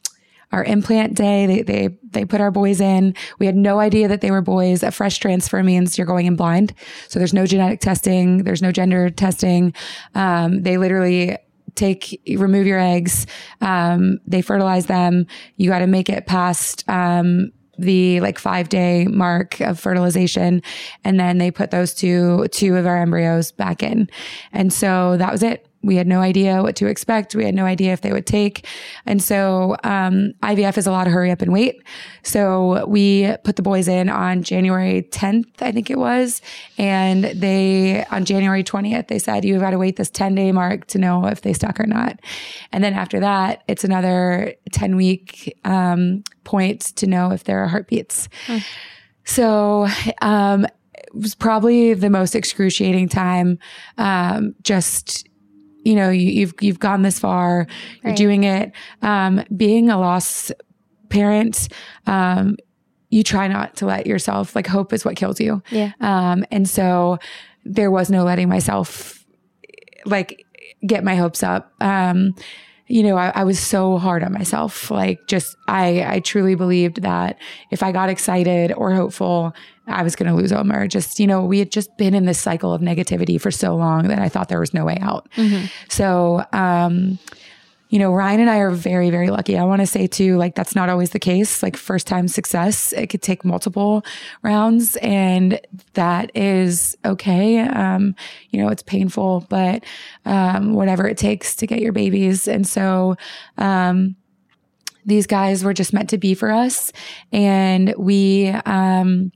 our implant day. They, they, they put our boys in. We had no idea that they were boys. A fresh transfer means you're going in blind. So there's no genetic testing. There's no gender testing. Um, they literally take, remove your eggs. Um, they fertilize them. You got to make it past, um, the like five day mark of fertilization. And then they put those two, two of our embryos back in. And so that was it. We had no idea what to expect. We had no idea if they would take. And so, um, I V F is a lot of hurry up and wait. So we put the boys in on January tenth, I think it was. And they, on January twentieth, they said, you've got to wait this ten day mark to know if they stuck or not. And then after that, it's another ten week, um, point to know if there are heartbeats. Mm. So, um, it was probably the most excruciating time. Um, just, you know, you, you've, you've gone this far, you're right. doing it. Um, being a lost parent, um, you try not to let yourself, like, hope is what kills you. Yeah. Um, and so there was no letting myself, like, get my hopes up. Um, you know, I, I was so hard on myself. Like, just, I, I truly believed that if I got excited or hopeful, I was going to lose Omer. Just, you know, we had just been in this cycle of negativity for so long that I thought there was no way out. Mm-hmm. So, um, you know, Ryan and I are very, very lucky. I want to say too, like, that's not always the case. Like, first time success, it could take multiple rounds, and that is okay. Um, you know, it's painful, but, um, whatever it takes to get your babies. And so, um, these guys were just meant to be for us. And we, um,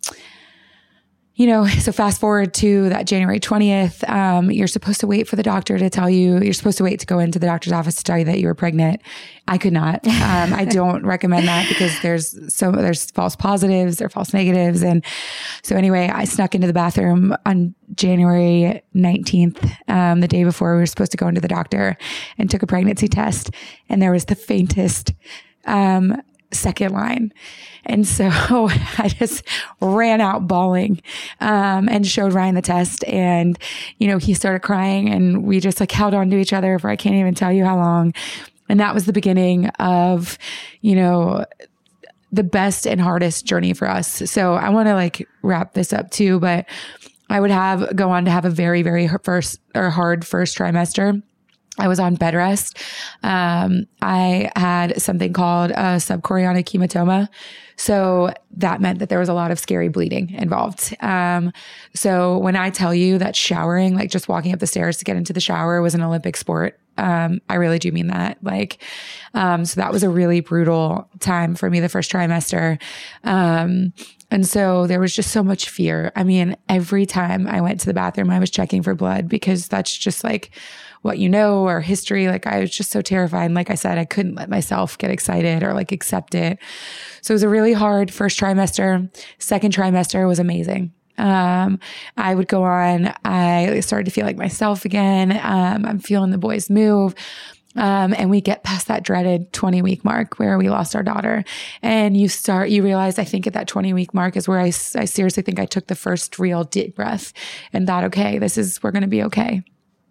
you know, so fast forward to that January twentieth, um, you're supposed to wait for the doctor to tell you, you're supposed to wait to go into the doctor's office to tell you that you were pregnant. I could not. Um, I don't recommend that because there's so, there's false positives or false negatives. And so anyway, I snuck into the bathroom on January nineteenth, um, the day before we were supposed to go into the doctor, and took a pregnancy test. And there was the faintest, um, second line. And so I just ran out bawling, um, and showed Ryan the test, and, you know, he started crying, and we just like held on to each other for, I can't even tell you how long. And that was the beginning of, you know, the best and hardest journey for us. So I want to like wrap this up too, but I would have go on to have a very, very first or hard first trimester. I was on bed rest. Um, I had something called a subchorionic hematoma. So that meant that there was a lot of scary bleeding involved. Um, so when I tell you that showering, like just walking up the stairs to get into the shower, was an Olympic sport, um, I really do mean that. Like, um, so that was a really brutal time for me, the first trimester. Um, And so there was just so much fear. I mean, every time I went to the bathroom, I was checking for blood, because that's just like what you know, or history. Like, I was just so terrified. And like I said, I couldn't let myself get excited or like accept it. So it was a really hard first trimester. Second trimester was amazing. Um, I would go on, I started to feel like myself again. Um, I'm feeling the boys move. Um, and we get past that dreaded twenty week mark where we lost our daughter, and you start, you realize, I think at that twenty week mark is where I, I seriously think I took the first real deep breath and thought, okay, this is, we're going to be okay.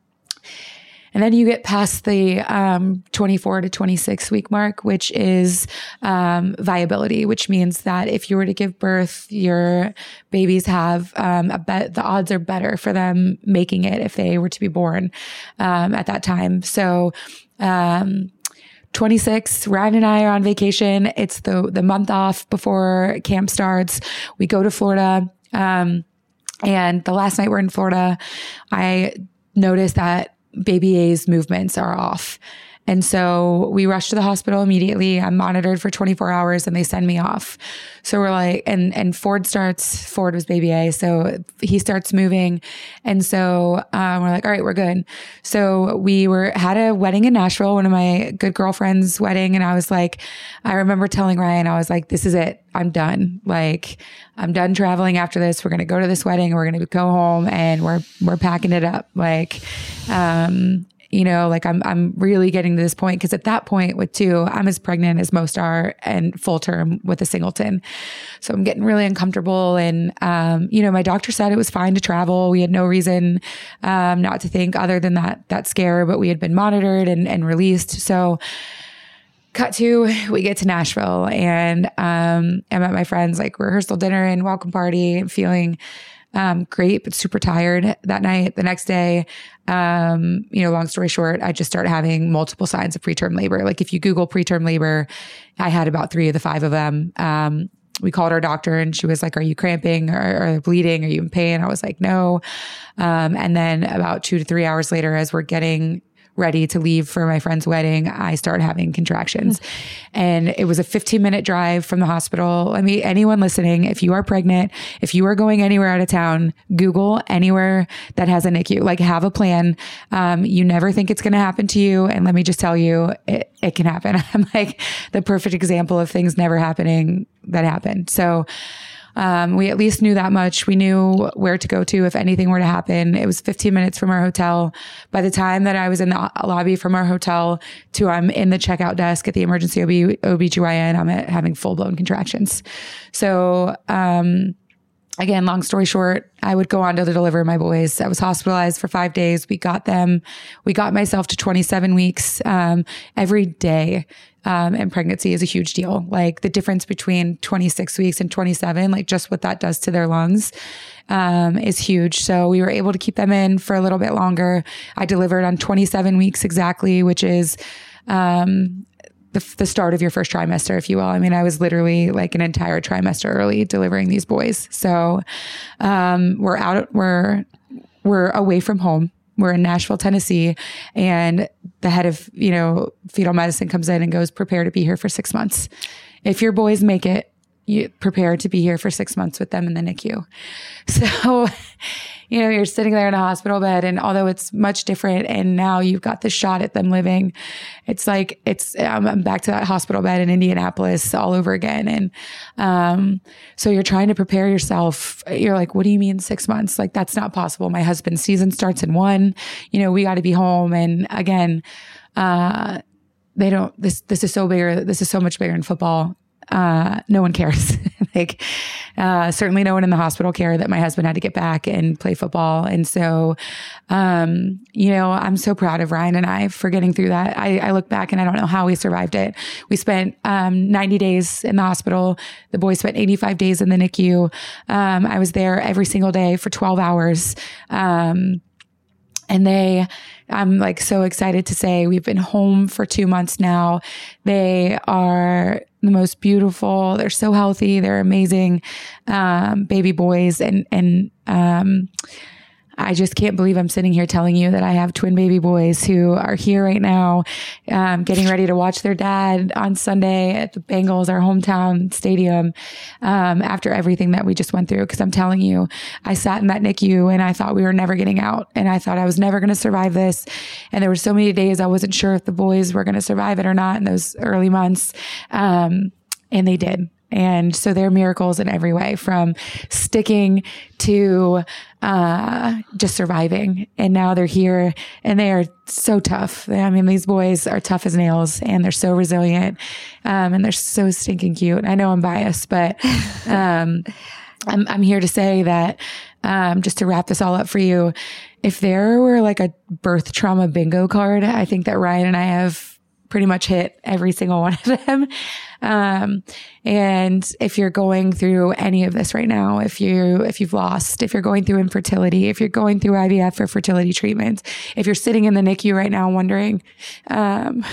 And then you get past the, um, twenty-four to twenty-six week mark, which is, um, viability, which means that if you were to give birth, your babies have, um, a bet, the odds are better for them making it if they were to be born, um, at that time. So, um, twenty-six, Ryan and I are on vacation. It's the, the month off before camp starts. We go to Florida. Um, and the last night we're in Florida, I noticed that baby A's movements are off. And so we rush to the hospital immediately. I'm monitored for twenty-four hours, and they send me off. So we're like, and, and Ford starts, Ford was baby A. So he starts moving. And so, um, we're like, all right, we're good. So we were, had a wedding in Nashville, one of my good girlfriend's wedding. And I was like, I remember telling Ryan, I was like, this is it. I'm done. Like, I'm done traveling after this. We're going to go to this wedding. We're going to go home, and we're, we're packing it up. Like, um, you know, like I'm, I'm really getting to this point, because at that point with two, I'm as pregnant as most are, and full term with a singleton. So I'm getting really uncomfortable. And, um, you know, my doctor said it was fine to travel. We had no reason, um, not to think other than that, that scare, but we had been monitored and, and released. So cut to, we get to Nashville, and um, I'm at my friend's like rehearsal dinner and welcome party, feeling um, great, but super tired that night. The next day, um, you know, long story short, I just started having multiple signs of preterm labor. Like if you Google preterm labor, I had about three of the five of them. Um, we called our doctor and she was like, are you cramping or, or bleeding? Are you in pain? I was like, no. Um, and then about two to three hours later, as we're getting ready to leave for my friend's wedding, I started having contractions. Mm. And it was a fifteen minute drive from the hospital. I mean, anyone listening, if you are pregnant, if you are going anywhere out of town, Google anywhere that has a N I C U, like have a plan. Um, you never think it's going to happen to you. And let me just tell you, it, it can happen. I'm like the perfect example of things never happening that happened. So Um, we at least knew that much. We knew where to go to if anything were to happen. It was fifteen minutes from our hotel. By the time that I was in the lobby from our hotel to I'm in the checkout desk at the emergency O B G Y N, I'm at having full blown contractions. So, um, again, long story short, I would go on to deliver my boys. I was hospitalized for five days. We got them. We got myself to twenty-seven weeks, um, every day. Um, and pregnancy is a huge deal. Like the difference between twenty-six weeks and twenty-seven, like just what that does to their lungs, um, is huge. So we were able to keep them in for a little bit longer. I delivered on twenty-seven weeks exactly, which is, um, the, the start of your first trimester, if you will. I mean, I was literally like an entire trimester early delivering these boys. So, um, we're out, we're, we're away from home. We're in Nashville, Tennessee, and the head of, you know, fetal medicine comes in and goes, prepare to be here for six months. If your boys make it, you prepare to be here for six months with them in the N I C U. So, you know, you're sitting there in a hospital bed, and although it's much different and now you've got the shot at them living, it's like, it's, um, I'm back to that hospital bed in Indianapolis all over again. And, um, so you're trying to prepare yourself. You're like, what do you mean six months? Like, that's not possible. My husband's season starts in one, you know, we got to be home. And again, uh, they don't, this, this is so bigger. This is so much bigger in football. Uh, no one cares. like, uh, certainly no one in the hospital cared that my husband had to get back and play football. And so, um, you know, I'm so proud of Ryan and I for getting through that. I, I look back and I don't know how we survived it. We spent, um, ninety days in the hospital. The boys spent eighty-five days in the N I C U. Um, I was there every single day for twelve hours. Um, And they, I'm like so excited to say we've been home for two months now. They are the most beautiful. They're so healthy. They're amazing, um, baby boys. And, and, um, I just can't believe I'm sitting here telling you that I have twin baby boys who are here right now, um, getting ready to watch their dad on Sunday at the Bengals, our hometown stadium, um, after everything that we just went through. Cause I'm telling you, I sat in that N I C U and I thought we were never getting out, and I thought I was never going to survive this. And there were so many days I wasn't sure if the boys were going to survive it or not in those early months. Um, and they did. And so they're miracles in every way, from sticking to, uh, just surviving. And now they're here and they are so tough. I mean, these boys are tough as nails and they're so resilient. Um, and they're so stinking cute. I know I'm biased, but, um, I'm, I'm here to say that, um, just to wrap this all up for you, if there were like a birth trauma bingo card, I think that Ryan and I have pretty much hit every single one of them. Um, and if you're going through any of this right now, if you, if you've lost, if you're going through infertility, if you're going through I V F or fertility treatment, if you're sitting in the N I C U right now wondering, um,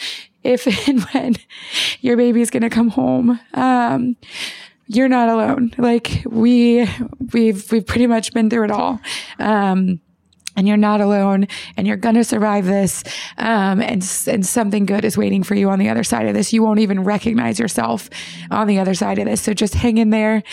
if and when your baby's going to come home, um, you're not alone. Like we, we've, we've pretty much been through it all. Um, And you're not alone, and you're going to survive this. Um, and, and something good is waiting for you on the other side of this. You won't even recognize yourself on the other side of this. So just hang in there.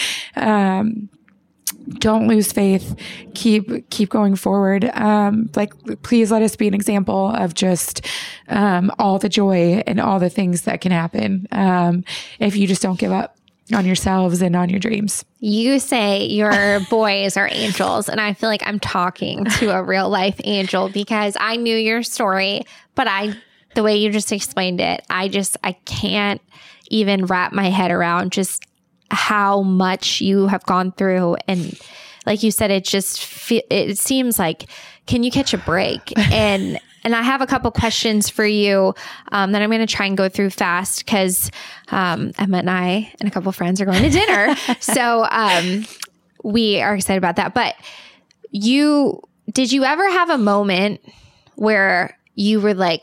Um, don't lose faith. Keep, keep going forward. Um, like, please let us be an example of just, um, all the joy and all the things that can happen. Um, if you just don't give up on yourselves and on your dreams. You say your boys are angels, and I feel like I'm talking to a real life angel because I knew your story, but I, the way you just explained it, I just, I can't even wrap my head around just how much you have gone through. And like you said, it just, fe- it seems like, can you catch a break? And And I have a couple questions for you um, that I'm going to try and go through fast because um, Emma and I and a couple friends are going to dinner. so um, we are excited about that. But you, did you ever have a moment where you were like,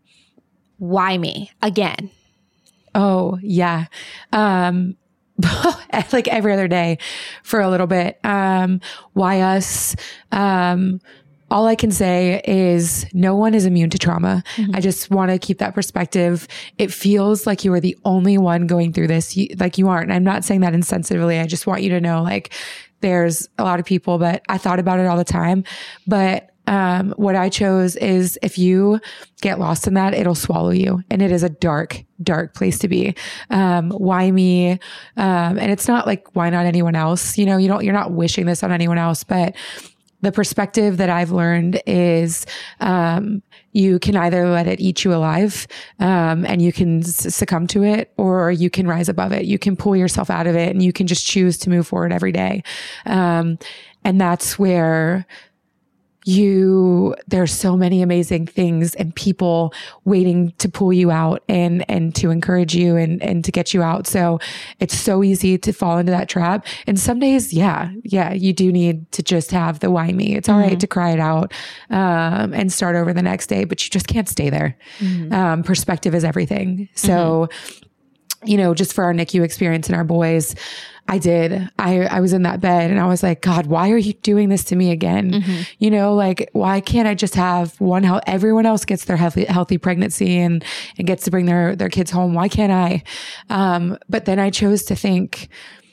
why me again? Oh, yeah. Um, like every other day for a little bit. Um, why us? Um, all I can say is no one is immune to trauma. Mm-hmm. I just want to keep that perspective. It feels like you are the only one going through this. You, like you aren't. I'm not saying that insensitively. I just want you to know, like, there's a lot of people, but I thought about it all the time. But Um, what I chose is if you get lost in that, it'll swallow you. And it is a dark, dark place to be. Um, why me? Um, and it's not like, why not anyone else? You know, you don't, you're not wishing this on anyone else, but the perspective that I've learned is, um, you can either let it eat you alive, um, and you can s- succumb to it, or you can rise above it. You can pull yourself out of it and you can just choose to move forward every day. Um, and that's where you, there's so many amazing things and people waiting to pull you out and, and to encourage you and, and to get you out. So it's so easy to fall into that trap. And some days, yeah, yeah, you do need to just have the why me. It's all mm-hmm. right to cry it out, um, and start over the next day, but you just can't stay there. Mm-hmm. Um, perspective is everything. So, mm-hmm. you know, just for our N I C U experience and our boys, I did. I, I was in that bed and I was like, God, why are you doing this to me again? Mm-hmm. You know, like, why can't I just have one health? Everyone else gets their healthy, healthy pregnancy and, and gets to bring their, their kids home. Why can't I? Um, but then I chose to think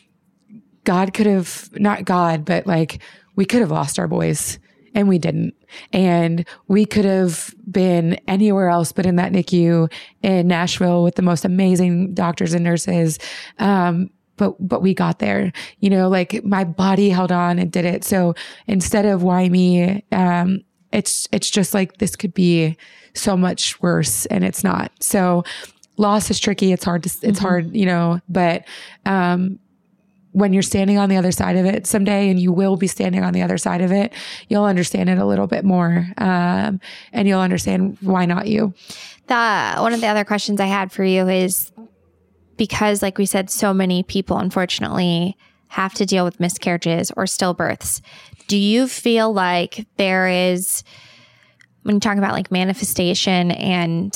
God could have, not God, but like we could have lost our boys and we didn't. And we could have been anywhere else, but in that N I C U in Nashville with the most amazing doctors and nurses. Um, But, but we got there, you know, like my body held on and did it. So instead of why me, um, it's, it's just like, this could be so much worse and it's not. So loss is tricky. It's hard to, it's mm-hmm. hard, you know, but, um, when you're standing on the other side of it someday, and you will be standing on the other side of it, you'll understand it a little bit more. Um, and you'll understand why not you. The, one of the other questions I had for you is, because like we said, so many people unfortunately have to deal with miscarriages or stillbirths. Do you feel like there is, when you talk about like manifestation and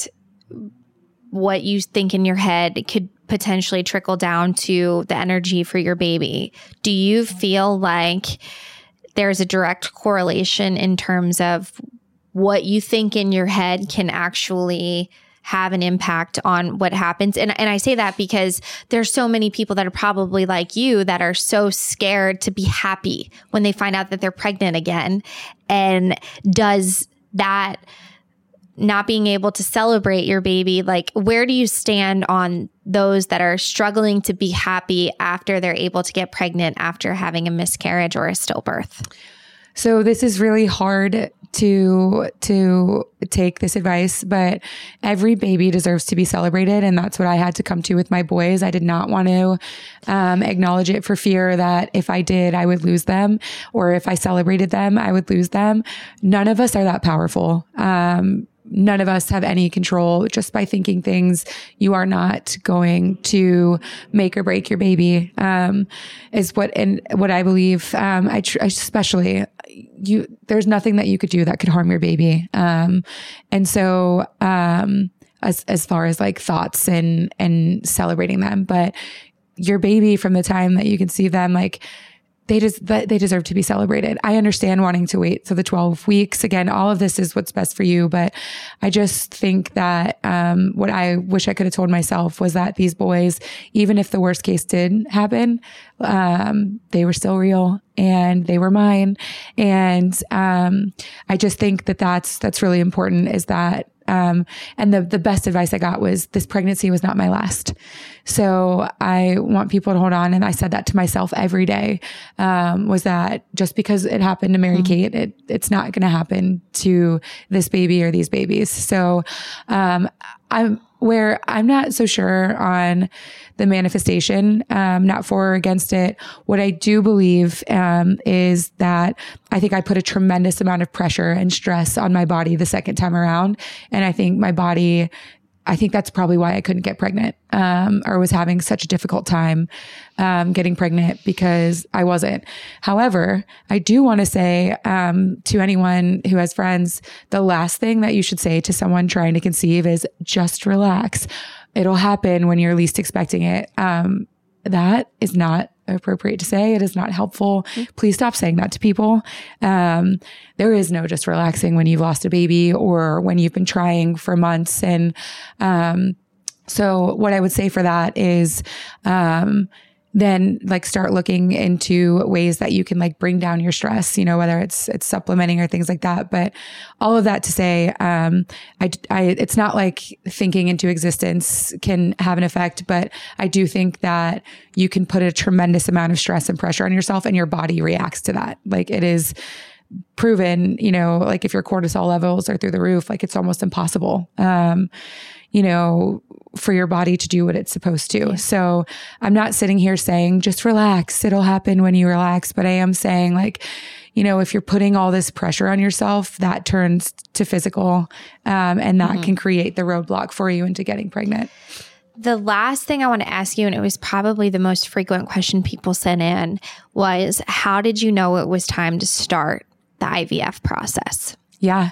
what you think in your head could potentially trickle down to the energy for your baby, do you feel like there's a direct correlation in terms of what you think in your head can actually have an impact on what happens? And, and I say that because there's so many people that are probably like you that are so scared to be happy when they find out that they're pregnant again. And does that not being able to celebrate your baby, like where do you stand on those that are struggling to be happy after they're able to get pregnant after having a miscarriage or a stillbirth? So this is really hard to, to take this advice, but every baby deserves to be celebrated. And that's what I had to come to with my boys. I did not want to, um, acknowledge it for fear that if I did, I would lose them, or if I celebrated them, I would lose them. None of us are that powerful. Um, None of us have any control just by thinking things. You are not going to make or break your baby, um, is what, and what I believe, um, I, tr- especially you, there's nothing that you could do that could harm your baby. Um, and so, um, as, as far as like thoughts and, and celebrating them, but your baby from the time that you can see them, like, They just, they deserve to be celebrated. I understand wanting to wait to the twelve weeks. Again, all of this is what's best for you. But I just think that, um, what I wish I could have told myself was that these boys, even if the worst case did happen, um, they were still real and they were mine. And, um, I just think that that's, that's really important, is that, Um, and the, the best advice I got was, this pregnancy was not my last. So I want people to hold on. And I said that to myself every day, um, was that just because it happened to Mary mm-hmm. Kate, it, it's not going to happen to this baby or these babies. So, um, I'm where I'm not so sure on the manifestation, um, not for or against it. What I do believe, um, is that I think I put a tremendous amount of pressure and stress on my body the second time around. And I think my body, I think that's probably why I couldn't get pregnant, um, or was having such a difficult time, um, getting pregnant, because I wasn't. However, I do want to say, um, to anyone who has friends, the last thing that you should say to someone trying to conceive is just relax. It'll happen when you're least expecting it. Um, that is not appropriate to say. It is not helpful. Please stop saying that to people. Um, there is no just relaxing when you've lost a baby or when you've been trying for months. And, um, so what I would say for that is, um, then like start looking into ways that you can like bring down your stress, you know, whether it's, it's supplementing or things like that. But all of that to say, um, I, I, it's not like thinking into existence can have an effect, but I do think that you can put a tremendous amount of stress and pressure on yourself and your body reacts to that. Like it is proven, you know, like if your cortisol levels are through the roof, like it's almost impossible, um, you know, for your body to do what it's supposed to. Yeah. So I'm not sitting here saying, just relax. It'll happen when you relax. But I am saying like, you know, if you're putting all this pressure on yourself, that turns to physical, um, and that mm-hmm. can create the roadblock for you into getting pregnant. The last thing I want to ask you, and it was probably the most frequent question people sent in, was how did you know it was time to start the I V F process? Yeah.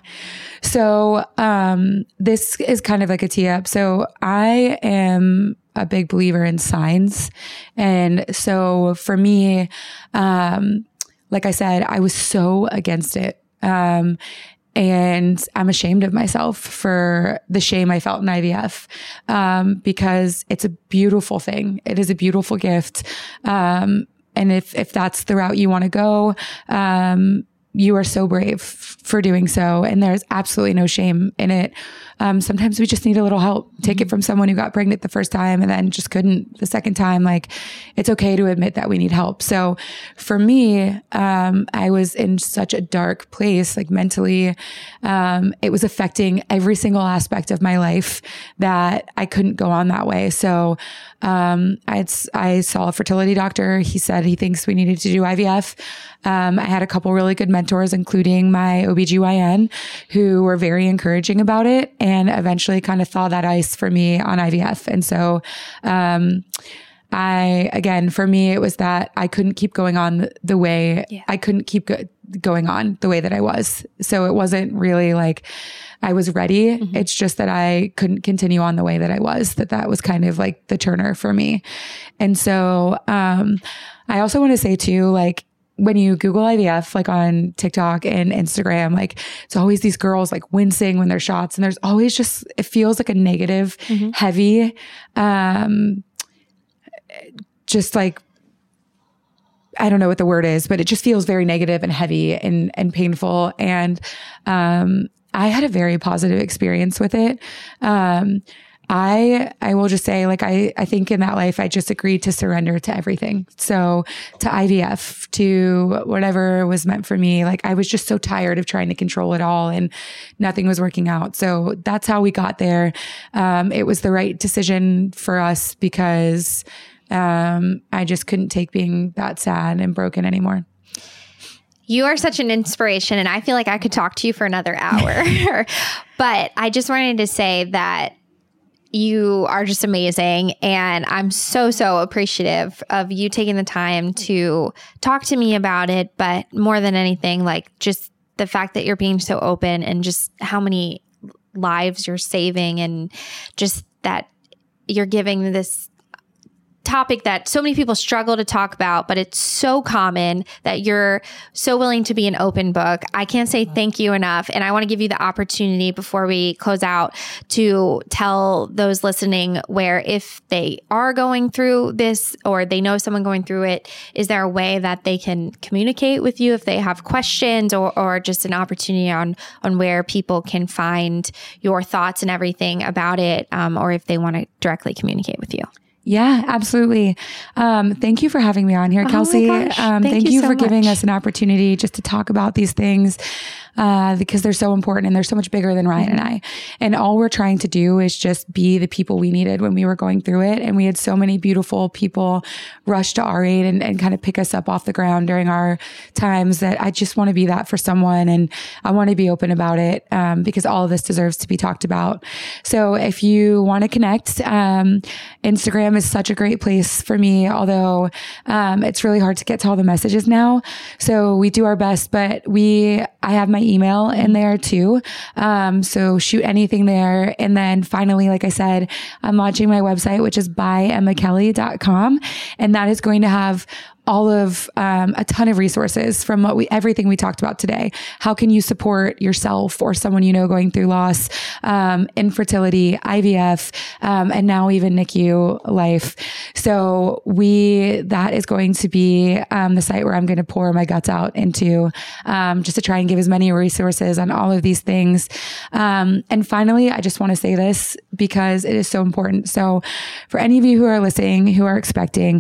So, um, this is kind of like a tee up. So I am a big believer in signs. And so for me, um, like I said, I was so against it. Um, and I'm ashamed of myself for the shame I felt in I V F, um, because it's a beautiful thing. It is a beautiful gift. Um, and if, if that's the route you want to go, um, you are so brave for doing so. And there's absolutely no shame in it. Um, sometimes we just need a little help. Take it from someone who got pregnant the first time and then just couldn't the second time. Like it's okay to admit that we need help. So for me, um, I was in such a dark place, like mentally, um, it was affecting every single aspect of my life that I couldn't go on that way. So, um, I, I saw a fertility doctor. He said he thinks we needed to do I V F. Um, I had a couple really good mentors, including my O B G Y N, who were very encouraging about it and eventually kind of thaw that ice for me on I V F. And so, um, I, again, for me, it was that I couldn't keep going on the, the way yeah. I couldn't keep go- going on the way that I was. So it wasn't really like I was ready. Mm-hmm. It's just that I couldn't continue on the way that I was, that that was kind of like the turner for me. And so, um, I also want to say too, like, when you Google I V F, like on TikTok and Instagram, like it's always these girls like wincing when they're shots, and there's always just, it feels like a negative, mm-hmm. heavy, um, just like, I don't know what the word is, but it just feels very negative and heavy and, and painful. And, um, I had a very positive experience with it. Um, I, I will just say, like, I, I think in that life, I just agreed to surrender to everything. So to I V F, to whatever was meant for me. Like, I was just so tired of trying to control it all and nothing was working out. So that's how we got there. Um, it was the right decision for us because, um, I just couldn't take being that sad and broken anymore. You are such an inspiration, and I feel like I could talk to you for another hour, but I just wanted to say that you are just amazing. And I'm so, so appreciative of you taking the time to talk to me about it. But more than anything, like just the fact that you're being so open and just how many lives you're saving and just that you're giving this topic that so many people struggle to talk about, but it's so common that you're so willing to be an open book. I can't say thank you enough. And I want to give you the opportunity before we close out to tell those listening where if they are going through this or they know someone going through it, is there a way that they can communicate with you if they have questions or, or just an opportunity on, on where people can find your thoughts and everything about it, um, or if they want to directly communicate with you? Yeah, absolutely. Um, thank you for having me on here, Kelsey. Oh my gosh. Um, thank, thank you, you so for much. giving us an opportunity just to talk about these things. Uh, because they're so important and they're so much bigger than Ryan mm-hmm. and I. And all we're trying to do is just be the people we needed when we were going through it. And we had so many beautiful people rush to our aid and, and kind of pick us up off the ground during our times that I just want to be that for someone. And I want to be open about it, um, because all of this deserves to be talked about. So if you want to connect, um, Instagram is such a great place for me, although, um, it's really hard to get to all the messages now. So we do our best, but we, I have my email in there too. Um, so shoot anything there. And then finally, like I said, I'm launching my website, which is by emma kelly dot com. And that is going to have all of, um, a ton of resources from what we, everything we talked about today. How can you support yourself or someone you know going through loss, um, infertility, I V F, um, and now even N I C U life. So we, that is going to be, um, the site where I'm going to pour my guts out into, um, just to try and give as many resources on all of these things. Um, and finally, I just want to say this because it is so important. So for any of you who are listening, who are expecting,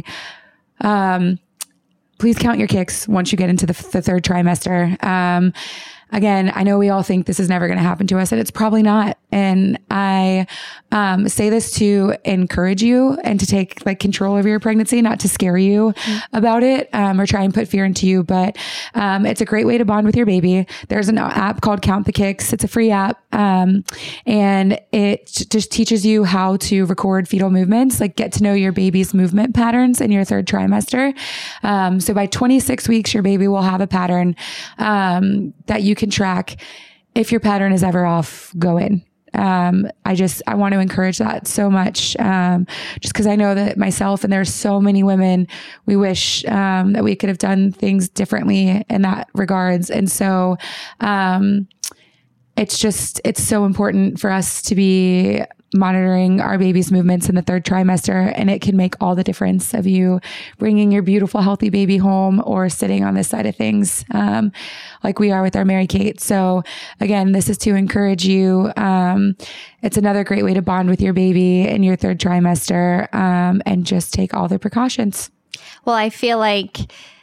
um, please count your kicks once you get into the, the third trimester. Um, again, I know we all think this is never going to happen to us, and it's probably not. And I um, say this to encourage you and to take like control over your pregnancy, not to scare you mm-hmm. about it um, or try and put fear into you. But um, it's a great way to bond with your baby. There's an app called Count the Kicks. It's a free app, um, and it just teaches you how to record fetal movements, like get to know your baby's movement patterns in your third trimester. Um, so by twenty-six weeks, your baby will have a pattern um, that you can track. If your pattern is ever off, go in. Um, I just, I want to encourage that so much. Um, just cause I know that myself and there's so many women, we wish, um, that we could have done things differently in that regards. And so, um, it's just, it's so important for us to be monitoring our baby's movements in the third trimester, and it can make all the difference of you bringing your beautiful, healthy baby home or sitting on this side of things, um, like we are with our Mary Kate. So again, this is to encourage you. Um, it's another great way to bond with your baby in your third trimester, um, and just take all the precautions. Well, I feel like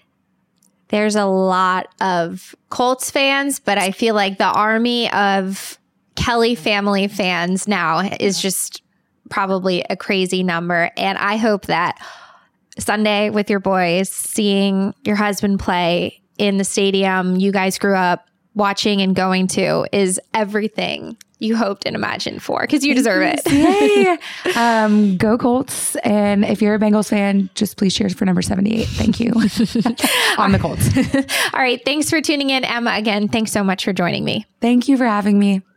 there's a lot of Colts fans, but I feel like the army of Kelly family fans now is just probably a crazy number. And I hope that Sunday with your boys, seeing your husband play in the stadium you guys grew up watching and going to is everything you hoped and imagined for, because you deserve it. Yay! um, go Colts. And if you're a Bengals fan, just please cheers for number seventy-eight. Thank you. On the Colts. All right. Thanks for tuning in, Emma. Again, thanks so much for joining me. Thank you for having me.